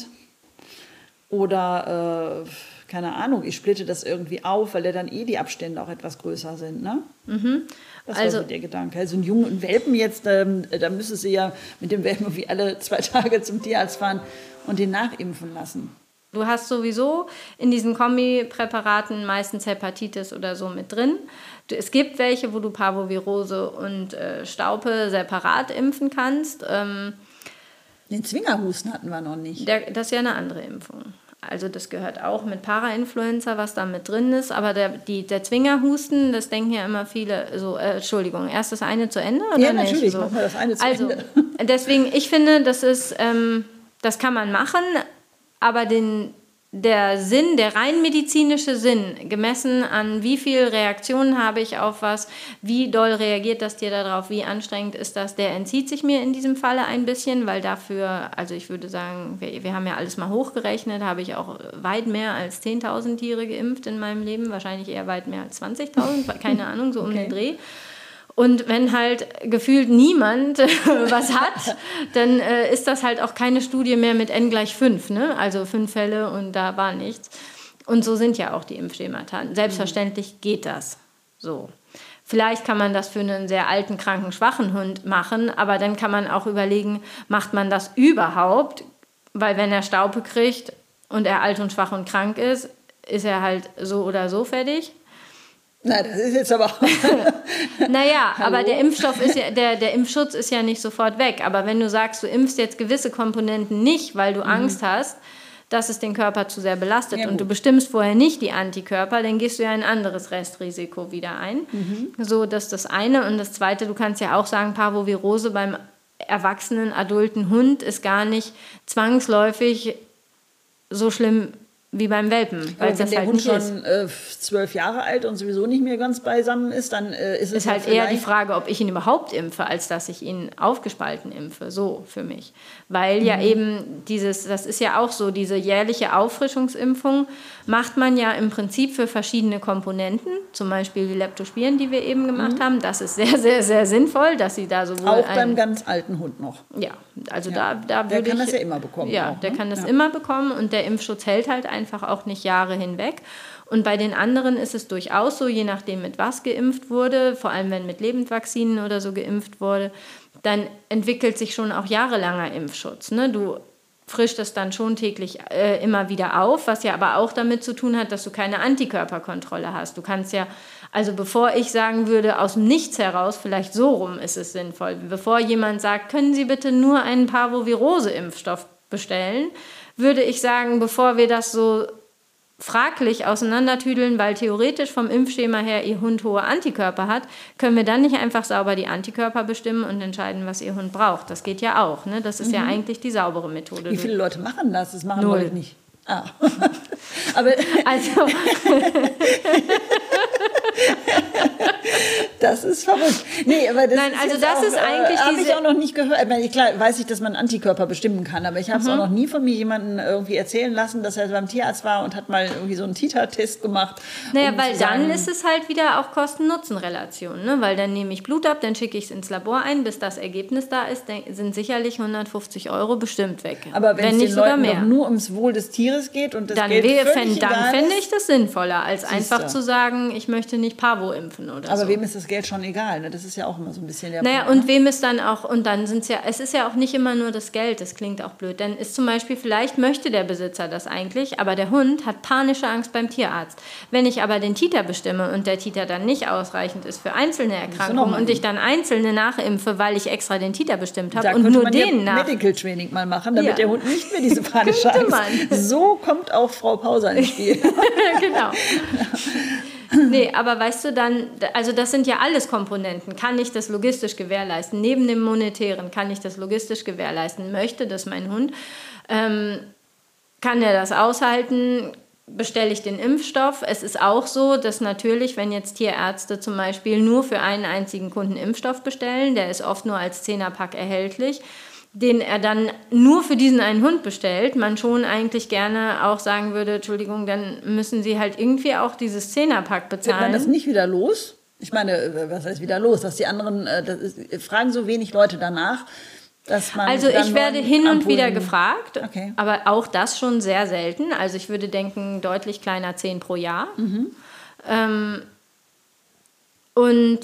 Oder... Äh, keine Ahnung, ich splitte das irgendwie auf, weil ja dann eh die Abstände auch etwas größer sind, ne? Mhm. Das also, war so der Gedanke. Also einen jungen Welpen jetzt, ähm, da müsste sie ja mit dem Welpen wie alle zwei Tage zum Tierarzt fahren und den nachimpfen lassen. Du hast sowieso in diesen Kombipräparaten meistens Hepatitis oder so mit drin. Du, es gibt welche, wo du Parvovirose und äh, Staupe separat impfen kannst. Ähm, den Zwingerhusten hatten wir noch nicht. Der, das ist ja eine andere Impfung. Also das gehört auch mit Parainfluenza, was da mit drin ist. Aber der, die, der Zwingerhusten, das denken ja immer viele, so, äh, Entschuldigung, erst das eine zu Ende? Oder ja, nicht? natürlich, so. machen wir das eine zu also, Ende. Deswegen, ich finde, das ist, ähm, das kann man machen, aber den, der Sinn, der rein medizinische Sinn, gemessen an wie viel Reaktionen habe ich auf was, wie doll reagiert das Tier darauf, wie anstrengend ist das, der entzieht sich mir in diesem Falle ein bisschen, weil dafür, also ich würde sagen, wir, wir haben ja alles mal hochgerechnet, habe ich auch weit mehr als zehntausend Tiere geimpft in meinem Leben, wahrscheinlich eher weit mehr als zwanzigtausend, keine Ahnung, so um okay. den Dreh. Und wenn halt gefühlt niemand was hat, dann äh, ist das halt auch keine Studie mehr mit N gleich fünf, ne? Also fünf Fälle und da war nichts. Und so sind ja auch die Impfschemata. Selbstverständlich geht das so. Vielleicht kann man das für einen sehr alten, kranken, schwachen Hund machen, aber dann kann man auch überlegen, macht man das überhaupt? Weil wenn er Staupe kriegt und er alt und schwach und krank ist, ist er halt so oder so fertig. Na, das ist jetzt aber... naja, aber der Impfstoff ist ja, der, der Impfschutz ist ja nicht sofort weg. Aber wenn du sagst, du impfst jetzt gewisse Komponenten nicht, weil du mhm. Angst hast, dass es den Körper zu sehr belastet ja, und du bestimmst vorher nicht die Antikörper, dann gehst du ja ein anderes Restrisiko wieder ein. Mhm. So, das ist das eine. Und das zweite, du kannst ja auch sagen, Parvovirose beim erwachsenen, adulten Hund ist gar nicht zwangsläufig so schlimm wie beim Welpen. Weil wenn das der halt Hund schon äh, zwölf Jahre alt und sowieso nicht mehr ganz beisammen ist, dann äh, ist es ist halt eher die Frage, ob ich ihn überhaupt impfe, als dass ich ihn aufgespalten impfe. So für mich. Weil mhm. ja eben dieses, das ist ja auch so, diese jährliche Auffrischungsimpfung macht man ja im Prinzip für verschiedene Komponenten, zum Beispiel die Leptospiren, die wir eben gemacht mhm. haben. Das ist sehr, sehr, sehr sinnvoll, dass sie da sowohl auch beim ganz alten Hund noch. Ja, also ja. da, da würde ich... Der kann das ja immer bekommen. Ja, auch, der ne? kann das ja. immer bekommen und der Impfschutz hält halt einfach auch nicht Jahre hinweg. Und bei den anderen ist es durchaus so, je nachdem mit was geimpft wurde, vor allem wenn mit Lebendvakzinen oder so geimpft wurde, dann entwickelt sich schon auch jahrelanger Impfschutz. Ne? Du frischst es dann schon täglich äh, immer wieder auf, was ja aber auch damit zu tun hat, dass du keine Antikörperkontrolle hast. Du kannst ja, also bevor ich sagen würde, aus dem Nichts heraus, vielleicht so rum ist es sinnvoll, bevor jemand sagt, können Sie bitte nur einen Parvovirose-Impfstoff bestellen, würde ich sagen, bevor wir das so fraglich auseinandertüdeln, weil theoretisch vom Impfschema her Ihr Hund hohe Antikörper hat, können wir dann nicht einfach sauber die Antikörper bestimmen und entscheiden, was Ihr Hund braucht. Das geht ja auch. Ne? Das ist mhm. ja eigentlich die saubere Methode. Wie viele Leute machen das? Das machen Null. Leute nicht. Ah. Aber also Das ist verrückt. Nee, aber das Nein, ist also das auch, ist eigentlich äh, habe diese... ich auch noch nicht gehört. Ich meine, klar weiß ich, dass man Antikörper bestimmen kann, aber ich habe es mhm. auch noch nie von mir jemanden irgendwie erzählen lassen, dass er beim Tierarzt war und hat mal irgendwie so einen Titer-Test gemacht. Naja, um weil zu sagen, dann ist es halt wieder auch Kosten-Nutzen-Relation, ne? Weil dann nehme ich Blut ab, dann schicke ich es ins Labor ein, bis das Ergebnis da ist, sind sicherlich hundertfünfzig Euro bestimmt weg. Aber wenn, wenn es den Leuten doch nur ums Wohl des Tieres geht und das dann Geld wäre, völlig fänd, Dann egal fände ist, ich das sinnvoller, als siehste. einfach zu sagen, ich möchte nicht Parvo impfen oder aber so. Aber wem ist das Geld schon egal? Ne? Das ist ja auch immer so ein bisschen der Naja, Punkt. und ne? wem ist dann auch, und dann sind es ja, es ist ja auch nicht immer nur das Geld, das klingt auch blöd. Denn ist zum Beispiel, vielleicht möchte der Besitzer das eigentlich, aber der Hund hat panische Angst beim Tierarzt. Wenn ich aber den Titer bestimme und der Titer dann nicht ausreichend ist für einzelne Erkrankungen und ich dann einzelne nachimpfe, weil ich extra den Titer bestimmt habe und nur den nach... Medical Training mal machen, damit ja. der Hund nicht mehr diese panische Angst hat. So kommt auch Frau Pauser ins Spiel. Genau. Nee, aber weißt du dann, also das sind ja alles Komponenten. Kann ich das logistisch gewährleisten? Neben dem Monetären kann ich das logistisch gewährleisten? Möchte das mein Hund? Ähm, kann er das aushalten? Bestelle ich den Impfstoff? Es ist auch so, dass natürlich, wenn jetzt Tierärzte zum Beispiel nur für einen einzigen Kunden Impfstoff bestellen, der ist oft nur als Zehnerpack erhältlich, den er dann nur für diesen einen Hund bestellt, man schon eigentlich gerne auch sagen würde, Entschuldigung, dann müssen Sie halt irgendwie auch dieses Zehnerpack bezahlen. Wird man das nicht wieder los? Ich meine, was heißt wieder los? Dass die anderen, das ist, fragen so wenig Leute danach, dass man... Also ich werde hin und wieder gefragt, okay. aber auch das schon sehr selten. Also ich würde denken, deutlich kleiner, zehn pro Jahr. Mhm. Ähm, und...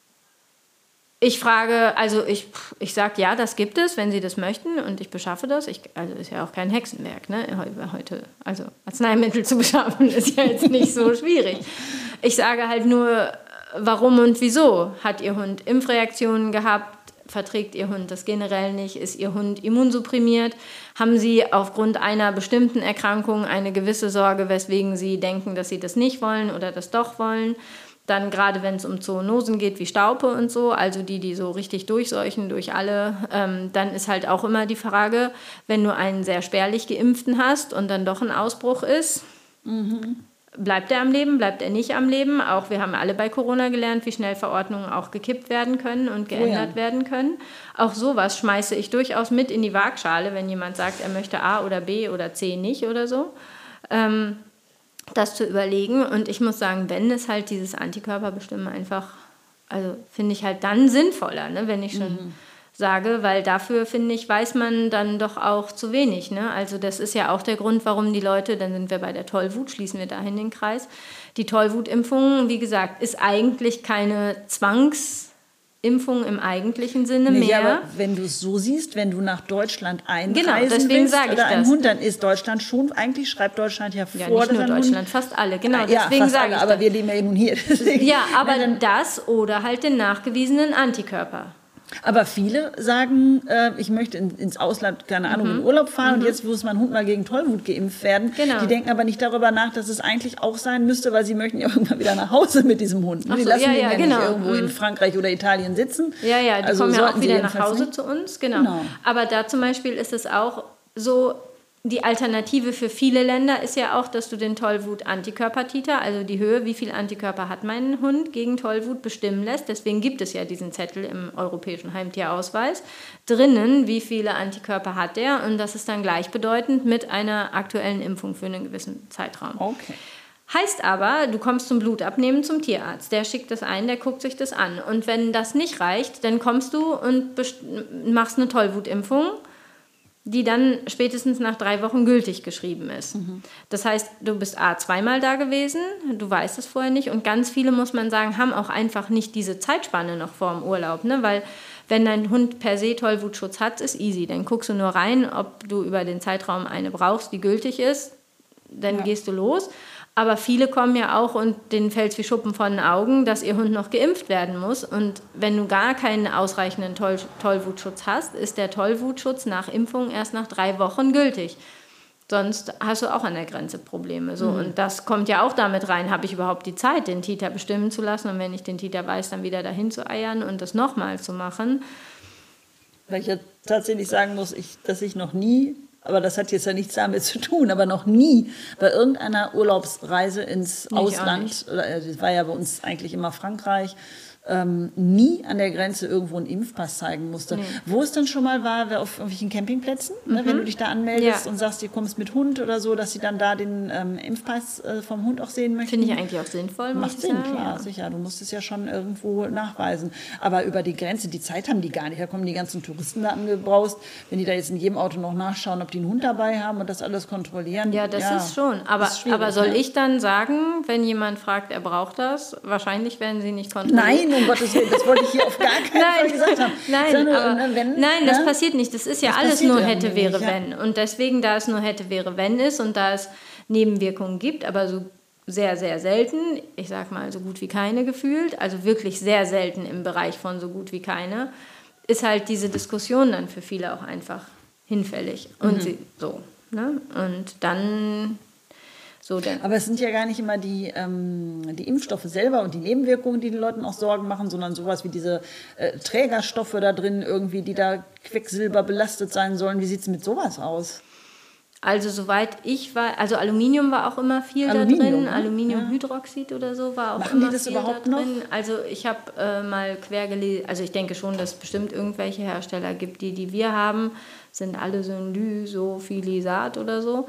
Ich frage, also ich, ich sage, ja, das gibt es, wenn Sie das möchten und ich beschaffe das. Ich, also ist ja auch kein Hexenwerk, ne? Heute, also Arzneimittel zu beschaffen ist ja jetzt nicht so schwierig. Ich sage halt nur, warum und wieso. Hat Ihr Hund Impfreaktionen gehabt? Verträgt Ihr Hund das generell nicht? Ist Ihr Hund immunsupprimiert? Haben Sie aufgrund einer bestimmten Erkrankung eine gewisse Sorge, weswegen Sie denken, dass Sie das nicht wollen oder das doch wollen? Dann gerade wenn es um Zoonosen geht, wie Staupe und so, also die, die so richtig durchseuchen durch alle, ähm, dann ist halt auch immer die Frage, wenn du einen sehr spärlich Geimpften hast und dann doch ein Ausbruch ist, mhm. bleibt er am Leben, bleibt er nicht am Leben? Auch wir haben alle bei Corona gelernt, wie schnell Verordnungen auch gekippt werden können und geändert oh ja. werden können. Auch sowas schmeiße ich durchaus mit in die Waagschale, wenn jemand sagt, er möchte A oder B oder C nicht oder so. Ähm, das zu überlegen. Und ich muss sagen, wenn es halt dieses Antikörperbestimmen einfach, also finde ich halt dann sinnvoller, ne, wenn ich schon mhm. sage, weil dafür, finde ich, weiß man dann doch auch zu wenig. Ne? Also das ist ja auch der Grund, warum die Leute, dann sind wir bei der Tollwut, schließen wir dahin den Kreis. Die Tollwutimpfung, wie gesagt, ist eigentlich keine Zwangs- Impfung im eigentlichen Sinne nee, mehr. Aber wenn du es so siehst, wenn du nach Deutschland einreisen genau, deswegen willst ich oder ein das. Hund, dann ist Deutschland schon, eigentlich schreibt Deutschland ja vor, ja, nicht nur Deutschland, Hund, fast alle, genau, ja, deswegen sage ich alle, aber das. wir leben ja nun hier. Deswegen. Ja, aber dann, das oder halt den nachgewiesenen Antikörper. Aber viele sagen, äh, ich möchte in, ins Ausland, keine Ahnung, mhm. in Urlaub fahren mhm. und jetzt muss mein Hund mal gegen Tollwut geimpft werden. Genau. Die denken aber nicht darüber nach, dass es eigentlich auch sein müsste, weil sie möchten ja irgendwann wieder nach Hause mit diesem Hund. Ach die so, lassen ja, den ja, ja genau. nicht irgendwo mhm. in Frankreich oder Italien sitzen. Ja, ja, die also kommen ja auch wieder nach Hause nicht. zu uns. Genau. genau. Aber da zum Beispiel ist es auch so, die Alternative für viele Länder ist ja auch, dass du den Tollwut-Antikörpertiter, also die Höhe, wie viel Antikörper hat mein Hund gegen Tollwut, bestimmen lässt. Deswegen gibt es ja diesen Zettel im europäischen Heimtierausweis. Drinnen, wie viele Antikörper hat der? Und das ist dann gleichbedeutend mit einer aktuellen Impfung für einen gewissen Zeitraum. Okay. Heißt aber, du kommst zum Blutabnehmen zum Tierarzt. Der schickt das ein, der guckt sich das an. Und wenn das nicht reicht, dann kommst du und best- machst eine Tollwutimpfung, die dann spätestens nach drei Wochen gültig geschrieben ist. Mhm. Das heißt, du bist A, zweimal da gewesen, du weißt es vorher nicht und ganz viele, muss man sagen, haben auch einfach nicht diese Zeitspanne noch vor dem Urlaub, ne? Weil wenn dein Hund per se Tollwutschutz hat, ist easy. Dann guckst du nur rein, ob du über den Zeitraum eine brauchst, die gültig ist, dann ja. gehst du los. Aber viele kommen ja auch und denen fällt es wie Schuppen von den Augen, dass ihr Hund noch geimpft werden muss. Und wenn du gar keinen ausreichenden Toll- Tollwutschutz hast, ist der Tollwutschutz nach Impfung erst nach drei Wochen gültig. Sonst hast du auch an der Grenze Probleme. So. Mhm. Und das kommt ja auch damit rein, habe ich überhaupt die Zeit, den Titer bestimmen zu lassen? Und wenn ich den Titer weiß, dann wieder dahin zu eiern und das nochmal zu machen. Weil ich ja tatsächlich sagen muss, ich, dass ich noch nie... Aber das hat jetzt ja nichts damit zu tun, aber noch nie bei irgendeiner Urlaubsreise ins ich Ausland, oder, das war ja bei uns eigentlich immer Frankreich, ähm, nie an der Grenze irgendwo einen Impfpass zeigen musste. Nee. Wo es dann schon mal war, auf irgendwelchen Campingplätzen, mhm. ne, wenn du dich da anmeldest ja. und sagst, du kommst mit Hund oder so, dass sie dann da den ähm, Impfpass äh, vom Hund auch sehen möchten. Finde ich eigentlich auch sinnvoll. Macht Sinn, sagen, klar, ja. sicher. Du musst es ja schon irgendwo nachweisen. Aber über die Grenze, die Zeit haben die gar nicht. Da kommen die ganzen Touristen da angebraust. Wenn die da jetzt in jedem Auto noch nachschauen, ob die einen Hund dabei haben und das alles kontrollieren. Ja, das ja, ist schon. Aber, ist aber soll ne? ich dann sagen, wenn jemand fragt, er braucht das, wahrscheinlich werden sie nicht kontrolliert. Nein, um Gottes Willen, das wollte ich hier auf gar keinen nein, Fall gesagt haben. Nein, nur, aber, wenn, nein, das ne? passiert nicht. Das ist ja das alles nur hätte, wäre, nicht, wenn. Ja. Und deswegen, da es nur hätte, wäre, wenn ist und da es Nebenwirkungen gibt, aber so sehr, sehr selten, ich sag mal so gut wie keine gefühlt, also wirklich sehr selten im Bereich von so gut wie keine, ist halt diese Diskussion dann für viele auch einfach hinfällig. Und mhm. sie, so, ne? Und dann... So denn. Aber es sind ja gar nicht immer die, ähm, die Impfstoffe selber und die Nebenwirkungen, die den Leuten auch Sorgen machen, sondern sowas wie diese äh, Trägerstoffe da drin, irgendwie, die da Quecksilber belastet sein sollen. Wie sieht es mit sowas aus? Also soweit ich war, also Aluminium war auch immer viel Aluminium, da drin, ne? Aluminiumhydroxid ja. oder so war auch Machen immer die das viel überhaupt da drin. Noch? Also ich habe äh, mal quer gelesen, also ich denke schon, dass es bestimmt irgendwelche Hersteller gibt, die, die wir haben, sind alle Synlyophilisat oder so.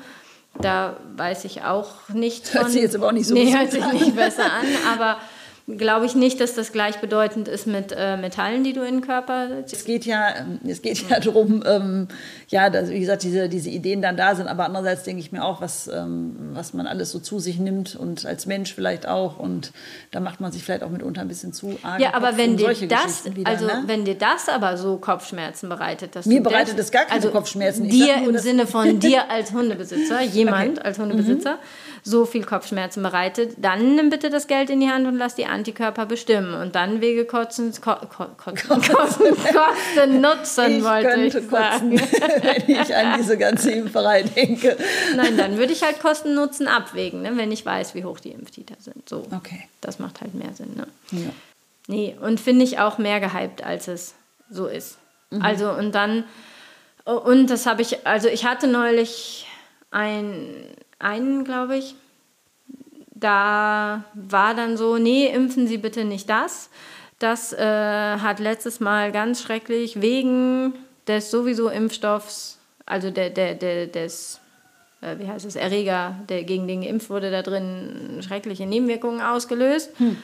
Da weiß ich auch nicht von. Hört sich jetzt aber auch nicht so nee, hört sich nicht besser an, aber glaube ich nicht, dass das gleichbedeutend ist mit äh, Metallen, die du in den Körper... Es geht ja, es geht ja darum, ähm, ja, dass, wie gesagt, diese, diese Ideen dann da sind, aber andererseits denke ich mir auch, was, ähm, was man alles so zu sich nimmt und als Mensch vielleicht auch und da macht man sich vielleicht auch mitunter ein bisschen zu arg. Ja, aber wenn dir das, wieder, also ne? wenn dir das aber so Kopfschmerzen bereitet, dass mir du bereitet das gar keine also Kopfschmerzen. Ich dir im Sinne von dir als Hundebesitzer, jemand okay. als Hundebesitzer, mhm. so viel Kopfschmerzen bereitet, dann nimm bitte das Geld in die Hand und lass die Antikörper bestimmen. Und dann Wege kotzen, ko, ko, kotzen, kotzen, kosten, nutzen, ich wollte ich sagen. Kotzen, wenn ich an diese ganze Impferei denke. Nein, dann würde ich halt Kosten, Nutzen abwägen, ne, wenn ich weiß, wie hoch die Impftiter sind. So, okay. Das macht halt mehr Sinn. Ne? Ja. Nee, und finde ich auch mehr gehypt, als es so ist. Mhm. Also und dann, und das habe ich, also ich hatte neulich ein, einen, glaube ich, da war dann so, nee, impfen Sie bitte nicht das. Das äh, hat letztes Mal ganz schrecklich wegen des sowieso Impfstoffs, also der, der, der, des, äh, wie heißt es, Erreger, der gegen den geimpft wurde, da drin schreckliche Nebenwirkungen ausgelöst. Hm.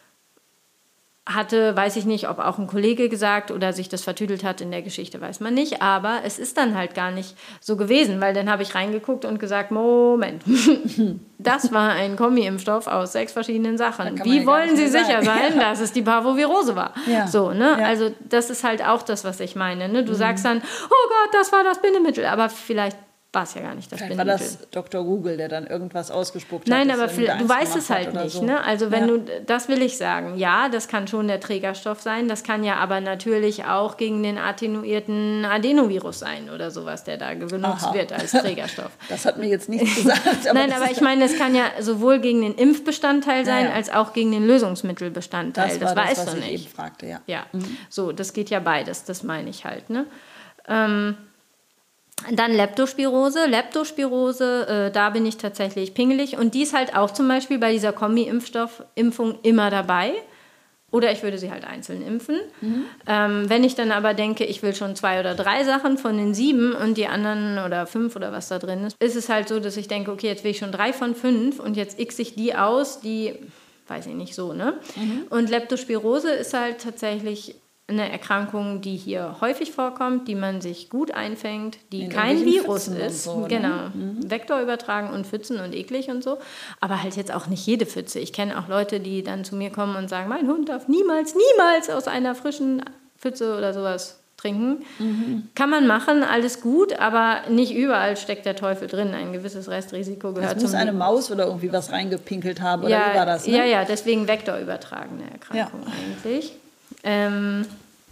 Hatte, weiß ich nicht, ob auch ein Kollege gesagt oder sich das vertüdelt hat in der Geschichte, weiß man nicht. Aber es ist dann halt gar nicht so gewesen, weil dann habe ich reingeguckt und gesagt, Moment, das war ein Kombi-Impfstoff aus sechs verschiedenen Sachen. Wie wollen Sie sicher sein, ja. dass es die Parvovirose war? Ja. So, ne? Ja. Also das ist halt auch das, was ich meine. Ne? Du mhm. sagst dann, oh Gott, das war das Bindemittel, aber vielleicht war es ja gar nicht das Vielleicht Bindemittel. War das Doktor Google, der dann irgendwas ausgespuckt Nein, hat? Nein, aber du weißt es halt nicht. So. Ne? Also wenn ja. du, das will ich sagen, ja, das kann schon der Trägerstoff sein, das kann ja aber natürlich auch gegen den attenuierten Adenovirus sein oder sowas, der da benutzt Aha. wird als Trägerstoff. Das hat mir jetzt nichts gesagt. Aber Nein, aber ich meine, es kann ja sowohl gegen den Impfbestandteil sein, ja, ja. als auch gegen den Lösungsmittelbestandteil. Das, war das das weißt was du ich nicht. Eben fragte, ja. Ja, mhm. so, das geht ja beides, das meine ich halt, ne? Ähm, Dann Leptospirose. Leptospirose, äh, da bin ich tatsächlich pingelig. Und die ist halt auch zum Beispiel bei dieser Kombi-Impfstoff-Impfung immer dabei. Oder ich würde sie halt einzeln impfen. Mhm. Ähm, wenn ich dann aber denke, ich will schon zwei oder drei Sachen von den sieben und die anderen oder fünf oder was da drin ist, ist es halt so, dass ich denke, okay, jetzt will ich schon drei von fünf und jetzt x ich die aus, die, weiß ich nicht, so, ne? Mhm. Und Leptospirose ist halt tatsächlich eine Erkrankung, die hier häufig vorkommt, die man sich gut einfängt, die in kein Virus Pfützen ist. So, genau. Ne? Mhm. Vektor übertragen und Pfützen und eklig und so. Aber halt jetzt auch nicht jede Pfütze. Ich kenne auch Leute, die dann zu mir kommen und sagen, mein Hund darf niemals, niemals aus einer frischen Pfütze oder sowas trinken. Mhm. Kann man machen, alles gut, aber nicht überall steckt der Teufel drin. Ein gewisses Restrisiko gehört zum... Es muss eine Maus oder irgendwie was reingepinkelt haben, oder ja, wie war das? Ne? Ja, ja, deswegen vektorübertragene Erkrankung ja. eigentlich. Ähm,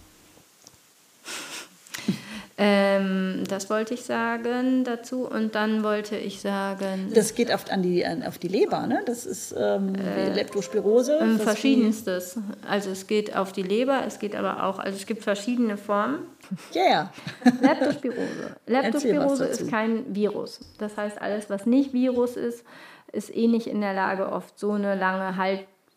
ähm, das wollte ich sagen dazu und dann wollte ich sagen... Das geht auf, an die, auf die Leber, ne? Das ist ähm, äh, Leptospirose. Ähm, verschiedenstes. Also es geht auf die Leber, es geht aber auch... Also es gibt verschiedene Formen. Ja, yeah. Leptospirose. Leptospirose ist kein Virus. Das heißt, alles, was nicht Virus ist, ist eh nicht in der Lage, oft so eine lange Haltbarkeit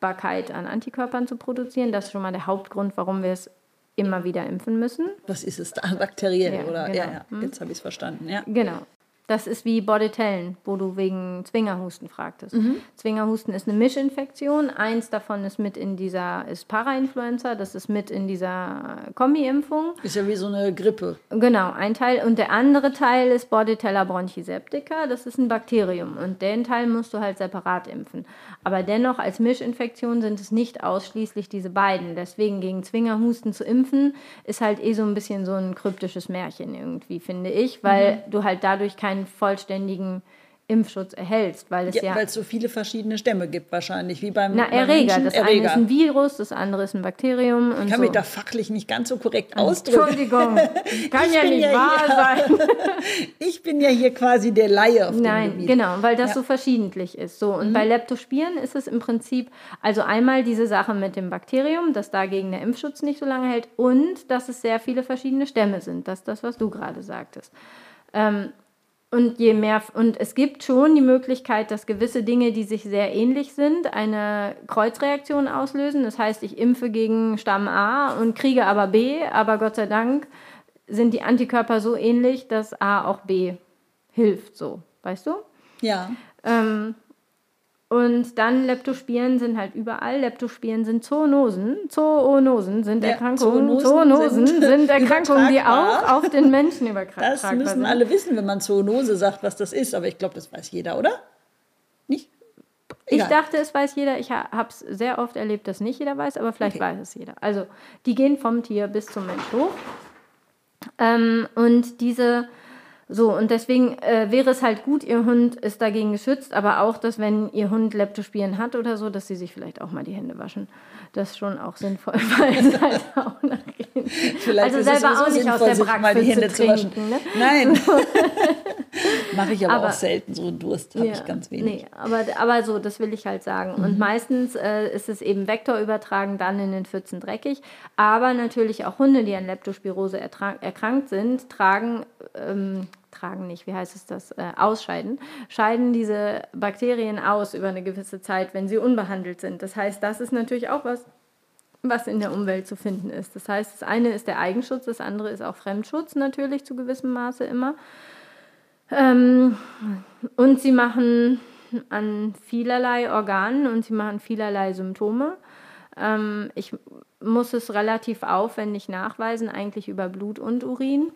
Verfügbarkeit an Antikörpern zu produzieren. Das ist schon mal der Hauptgrund, warum wir es immer wieder impfen müssen. Was ist es da? Bakteriell, Ja, oder? genau. Ja, ja. Jetzt habe ich es verstanden, ja. Genau. Das ist wie Bordetellen, wo du wegen Zwingerhusten fragtest. Mhm. Zwingerhusten ist eine Mischinfektion. Eins davon ist mit in dieser, ist Parainfluenza, das ist mit in dieser Kombi-Impfung. Ist ja wie so eine Grippe. Genau, ein Teil. Und der andere Teil ist Bordetella bronchiseptica, das ist ein Bakterium. Und den Teil musst du halt separat impfen. Aber dennoch, als Mischinfektion sind es nicht ausschließlich diese beiden. Deswegen gegen Zwingerhusten zu impfen, ist halt eh so ein bisschen so ein kryptisches Märchen irgendwie, finde ich. Weil mhm. du halt dadurch keinen vollständigen Impfschutz erhältst, weil es ja, ja weil es so viele verschiedene Stämme gibt wahrscheinlich, wie beim Na, Erreger. Das Erreger. eine ist ein Virus, das andere ist ein Bakterium. Und ich kann so. mich da fachlich nicht ganz so korrekt ausdrücken. Entschuldigung, kann ja nicht ja wahr hier, sein. Ich bin ja hier quasi der Laie auf Nein, dem Gebiet. genau, weil das ja. so verschiedentlich ist. So. Und mhm. bei Leptospiren ist es im Prinzip, also einmal diese Sache mit dem Bakterium, dass dagegen der Impfschutz nicht so lange hält und dass es sehr viele verschiedene Stämme sind. Das ist das, was du gerade sagtest. Ähm, Und je mehr, und es gibt schon die Möglichkeit, dass gewisse Dinge, die sich sehr ähnlich sind, eine Kreuzreaktion auslösen. Das heißt, ich impfe gegen Stamm A und kriege aber B, aber Gott sei Dank sind die Antikörper so ähnlich, dass A auch B hilft, so, weißt du? Ja. Ähm, Und dann Leptospiren sind halt überall. Leptospiren sind Zoonosen. Zoonosen sind ja, Erkrankungen. Zoonosen, Zoonosen sind, sind Erkrankungen, die auch auf den Menschen übertragbar sind. Das müssen alle wissen, wenn man Zoonose sagt, was das ist. Aber ich glaube, das weiß jeder, oder? Nicht? Egal. Ich dachte, es weiß jeder. Ich habe es sehr oft erlebt, dass nicht jeder weiß, aber vielleicht okay. weiß es jeder. Also, die gehen vom Tier bis zum Mensch hoch. Ähm, und diese... So, und deswegen äh, wäre es halt gut, Ihr Hund ist dagegen geschützt, aber auch, dass wenn Ihr Hund Leptospiren hat oder so, dass Sie sich vielleicht auch mal die Hände waschen. Das ist schon auch sinnvoll, weil es halt auch nachgehen. Vielleicht also ist selber es auch nicht sinnvoll, aus der Brackpfütze zu trinken. Ne? Nein, mache ich aber, aber auch selten, so Durst habe ja, ich ganz wenig. Nee, aber, aber so, das will ich halt sagen. Mhm. Und meistens äh, ist es eben vektorübertragen, dann in den Pfützen dreckig. Aber natürlich auch Hunde, die an Leptospirose ertra- erkrankt sind, tragen... Ähm, tragen nicht, wie heißt es das, äh, ausscheiden, scheiden diese Bakterien aus über eine gewisse Zeit, wenn sie unbehandelt sind. Das heißt, das ist natürlich auch was, was in der Umwelt zu finden ist. Das heißt, das eine ist der Eigenschutz, das andere ist auch Fremdschutz natürlich zu gewissem Maße immer. Ähm, und sie machen an vielerlei Organen und sie machen vielerlei Symptome. Ähm, ich muss es relativ aufwendig nachweisen, eigentlich über Blut und Urin,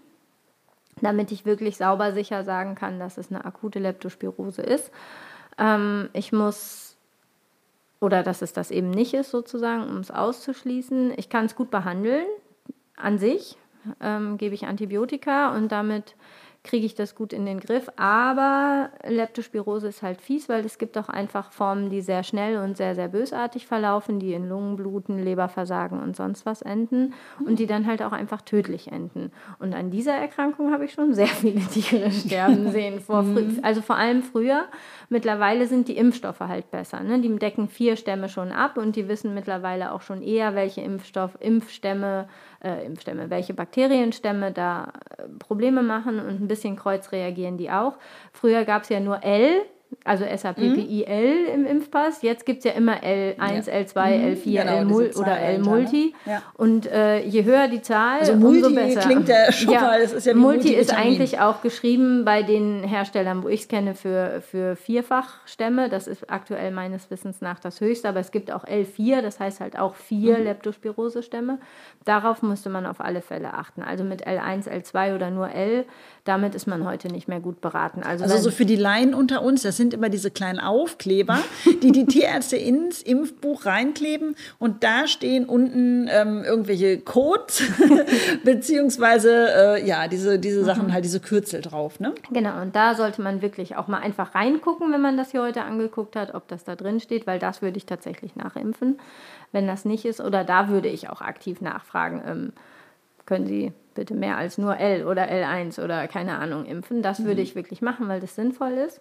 damit ich wirklich sauber sicher sagen kann, dass es eine akute Leptospirose ist. Ähm, ich muss, oder dass es das eben nicht ist sozusagen, um es auszuschließen. Ich kann es gut behandeln, an sich, ähm, gebe ich Antibiotika und damit kriege ich das gut in den Griff. Aber Leptospirose ist halt fies, weil es gibt auch einfach Formen, die sehr schnell und sehr, sehr bösartig verlaufen, die in Lungenbluten, Leberversagen und sonst was enden und die dann halt auch einfach tödlich enden. Und an dieser Erkrankung habe ich schon sehr viele Tiere sterben sehen. Vor, also vor allem früher. Mittlerweile sind die Impfstoffe halt besser. Ne? Die decken vier Stämme schon ab und die wissen mittlerweile auch schon eher, welche Impfstoff, Impfstämme, äh, Impfstämme, welche Bakterienstämme da äh, Probleme machen und ein bisschen kreuz reagieren die auch. Früher gab es ja nur L, also S A P P I L mhm. im Impfpass. Jetzt gibt es ja immer L eins, ja. L zwei, mhm. L vier, genau, L Mul- oder L Multi. Ja. Und äh, je höher die Zahl, also umso Multi besser. Klingt ja schon ja. mal, das ist ja wie Multi ist eigentlich auch geschrieben bei den Herstellern, wo ich es kenne, für, für Vierfachstämme. Das ist aktuell meines Wissens nach das höchste, aber es gibt auch L vier, das heißt halt auch vier mhm. Leptospirose-Stämme. Darauf musste man auf alle Fälle achten. Also mit L eins, L zwei oder nur L, damit ist man heute nicht mehr gut beraten. Also, also so für die Laien unter uns, das sind immer diese kleinen Aufkleber, die die Tierärzte ins Impfbuch reinkleben und da stehen unten ähm, irgendwelche Codes beziehungsweise äh, ja, diese, diese Sachen, mhm. halt diese Kürzel drauf. Ne? Genau, und da sollte man wirklich auch mal einfach reingucken, wenn man das hier heute angeguckt hat, ob das da drin steht, weil das würde ich tatsächlich nachimpfen, wenn das nicht ist. Oder da würde ich auch aktiv nachfragen, ähm, können Sie bitte mehr als nur L oder L eins oder keine Ahnung impfen. Das würde ich wirklich machen, weil das sinnvoll ist.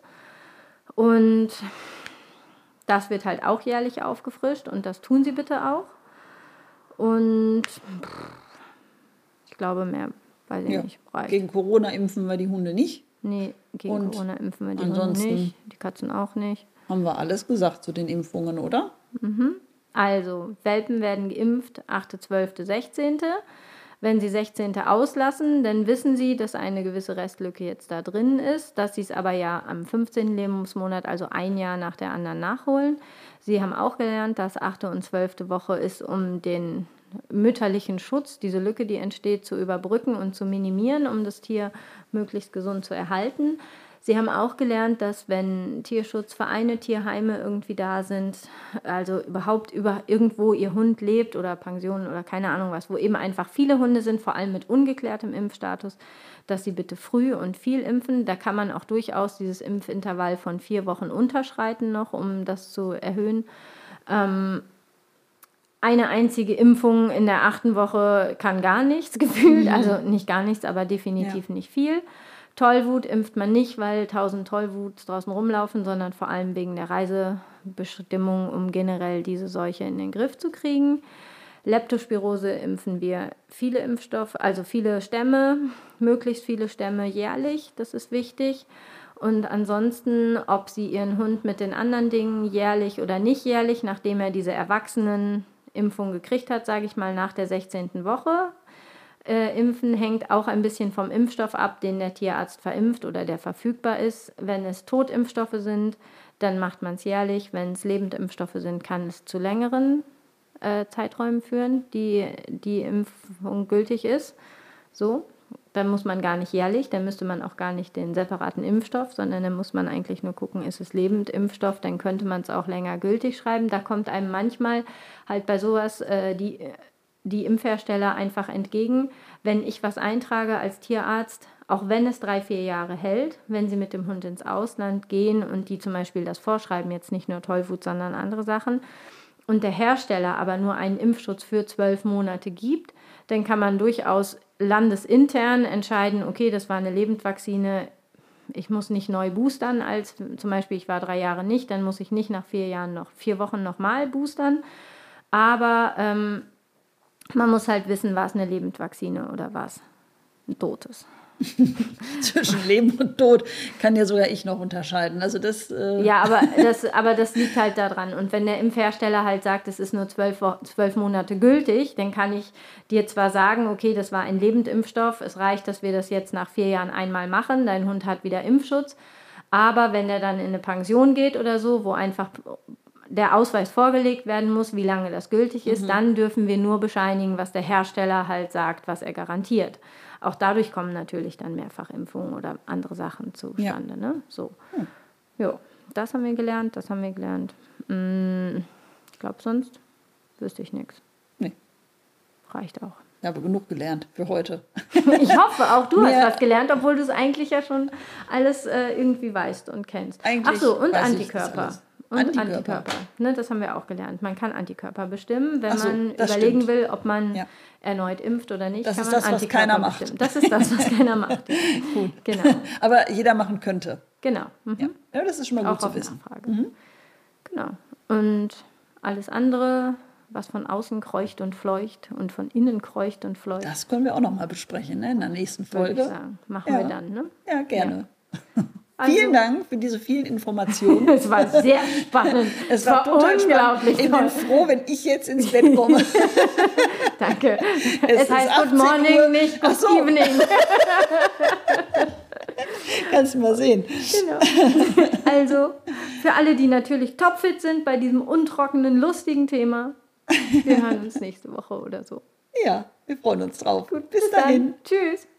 Und das wird halt auch jährlich aufgefrischt und das tun Sie bitte auch. Und ich glaube, mehr weiß ich ja, nicht. Reicht. Gegen Corona impfen wir die Hunde nicht. Nee, gegen und Corona impfen wir die Hunde nicht. Die Katzen auch nicht. Haben wir alles gesagt zu den Impfungen, oder? Mhm. Also, Welpen werden geimpft achte, zwölfte, sechzehnte Wenn sie sechzehnte auslassen, dann wissen sie, dass eine gewisse Restlücke jetzt da drin ist, dass sie es aber ja am fünfzehnten Lebensmonat, also ein Jahr nach der anderen, nachholen. Sie haben auch gelernt, dass achte und zwölfte Woche ist, um den mütterlichen Schutz, diese Lücke, die entsteht, zu überbrücken und zu minimieren, um das Tier möglichst gesund zu erhalten. Sie haben auch gelernt, dass wenn Tierschutzvereine, Tierheime irgendwie da sind, also überhaupt über irgendwo ihr Hund lebt oder Pensionen oder keine Ahnung was, wo eben einfach viele Hunde sind, vor allem mit ungeklärtem Impfstatus, dass sie bitte früh und viel impfen. Da kann man auch durchaus dieses Impfintervall von vier Wochen unterschreiten noch, um das zu erhöhen. Ähm, eine einzige Impfung in der achten Woche kann gar nichts gefühlt, also nicht gar nichts, aber definitiv ja. nicht viel. Tollwut impft man nicht, weil tausend Tollwuts draußen rumlaufen, sondern vor allem wegen der Reisebestimmung, um generell diese Seuche in den Griff zu kriegen. Leptospirose impfen wir viele Impfstoffe, also viele Stämme, möglichst viele Stämme jährlich, das ist wichtig. Und ansonsten, ob sie ihren Hund mit den anderen Dingen jährlich oder nicht jährlich, nachdem er diese Erwachsenenimpfung gekriegt hat, sage ich mal nach der sechzehnten Woche, Äh, impfen, hängt auch ein bisschen vom Impfstoff ab, den der Tierarzt verimpft oder der verfügbar ist. Wenn es Totimpfstoffe sind, dann macht man es jährlich. Wenn es Lebendimpfstoffe sind, kann es zu längeren äh, Zeiträumen führen, die die Impfung gültig ist. So, dann muss man gar nicht jährlich, dann müsste man auch gar nicht den separaten Impfstoff, sondern dann muss man eigentlich nur gucken, ist es Lebendimpfstoff, dann könnte man es auch länger gültig schreiben. Da kommt einem manchmal halt bei sowas äh, die die Impfhersteller einfach entgegen, wenn ich was eintrage als Tierarzt, auch wenn es drei, vier Jahre hält, wenn sie mit dem Hund ins Ausland gehen und die zum Beispiel das vorschreiben, jetzt nicht nur Tollwut, sondern andere Sachen, und der Hersteller aber nur einen Impfschutz für zwölf Monate gibt, dann kann man durchaus landesintern entscheiden, okay, das war eine Lebendvakzine, ich muss nicht neu boostern, als zum Beispiel ich war drei Jahre nicht, dann muss ich nicht nach vier Jahren noch, vier Wochen nochmal boostern, aber ähm, man muss halt wissen, war es eine Lebendvakzine oder war es ein totes. Zwischen Leben und Tod kann ja sogar ich noch unterscheiden. Also das, äh ja, aber das, aber das liegt halt daran. Und wenn der Impfhersteller halt sagt, es ist nur zwölf, zwölf Monate gültig, dann kann ich dir zwar sagen, okay, das war ein Lebendimpfstoff, es reicht, dass wir das jetzt nach vier Jahren einmal machen, dein Hund hat wieder Impfschutz. Aber wenn er dann in eine Pension geht oder so, wo einfach der Ausweis vorgelegt werden muss, wie lange das gültig ist, mhm. dann dürfen wir nur bescheinigen, was der Hersteller halt sagt, was er garantiert. Auch dadurch kommen natürlich dann Mehrfachimpfungen oder andere Sachen zustande. Ja. Ne? So. Hm. Jo, das haben wir gelernt, das haben wir gelernt. Hm, ich glaube, sonst wüsste ich nichts. Nee. Reicht auch. Ich habe genug gelernt für heute. Ich hoffe, auch du hast was gelernt, obwohl du es eigentlich ja schon alles äh, irgendwie weißt und kennst. Eigentlich Ach so, und weiß Antikörper. Und Antikörper. Antikörper. Ne, das haben wir auch gelernt. Man kann Antikörper bestimmen, wenn so, man überlegen stimmt. will, ob man ja. erneut impft oder nicht. Das kann ist man das, was Antikörper keiner bestimmen. macht. Das ist das, was keiner macht. Gut. Genau. Aber jeder machen könnte. Genau. Mhm. Ja. ja, das ist schon mal gut auch zu auf wissen. Nachfrage. Mhm. Genau. Und alles andere, was von außen kreucht und fleucht und von innen kreucht und fleucht. Das können wir auch noch mal besprechen, ne? In der nächsten Folge. Würde ich sagen. Machen ja. wir dann, ne? Ja, gerne. Ja. Also, vielen Dank für diese vielen Informationen. Es war sehr spannend. Es war, war total unglaublich spannend. Ich bin froh, wenn ich jetzt ins Bett komme. Danke. Es, es heißt Good Morning, Uhr. Nicht Good so. Evening. Kannst du mal sehen. Genau. Also, für alle, die natürlich topfit sind bei diesem untrockenen, lustigen Thema, wir hören uns nächste Woche oder so. Ja, wir freuen uns drauf. Gut, bis, bis dahin. Dann. Tschüss.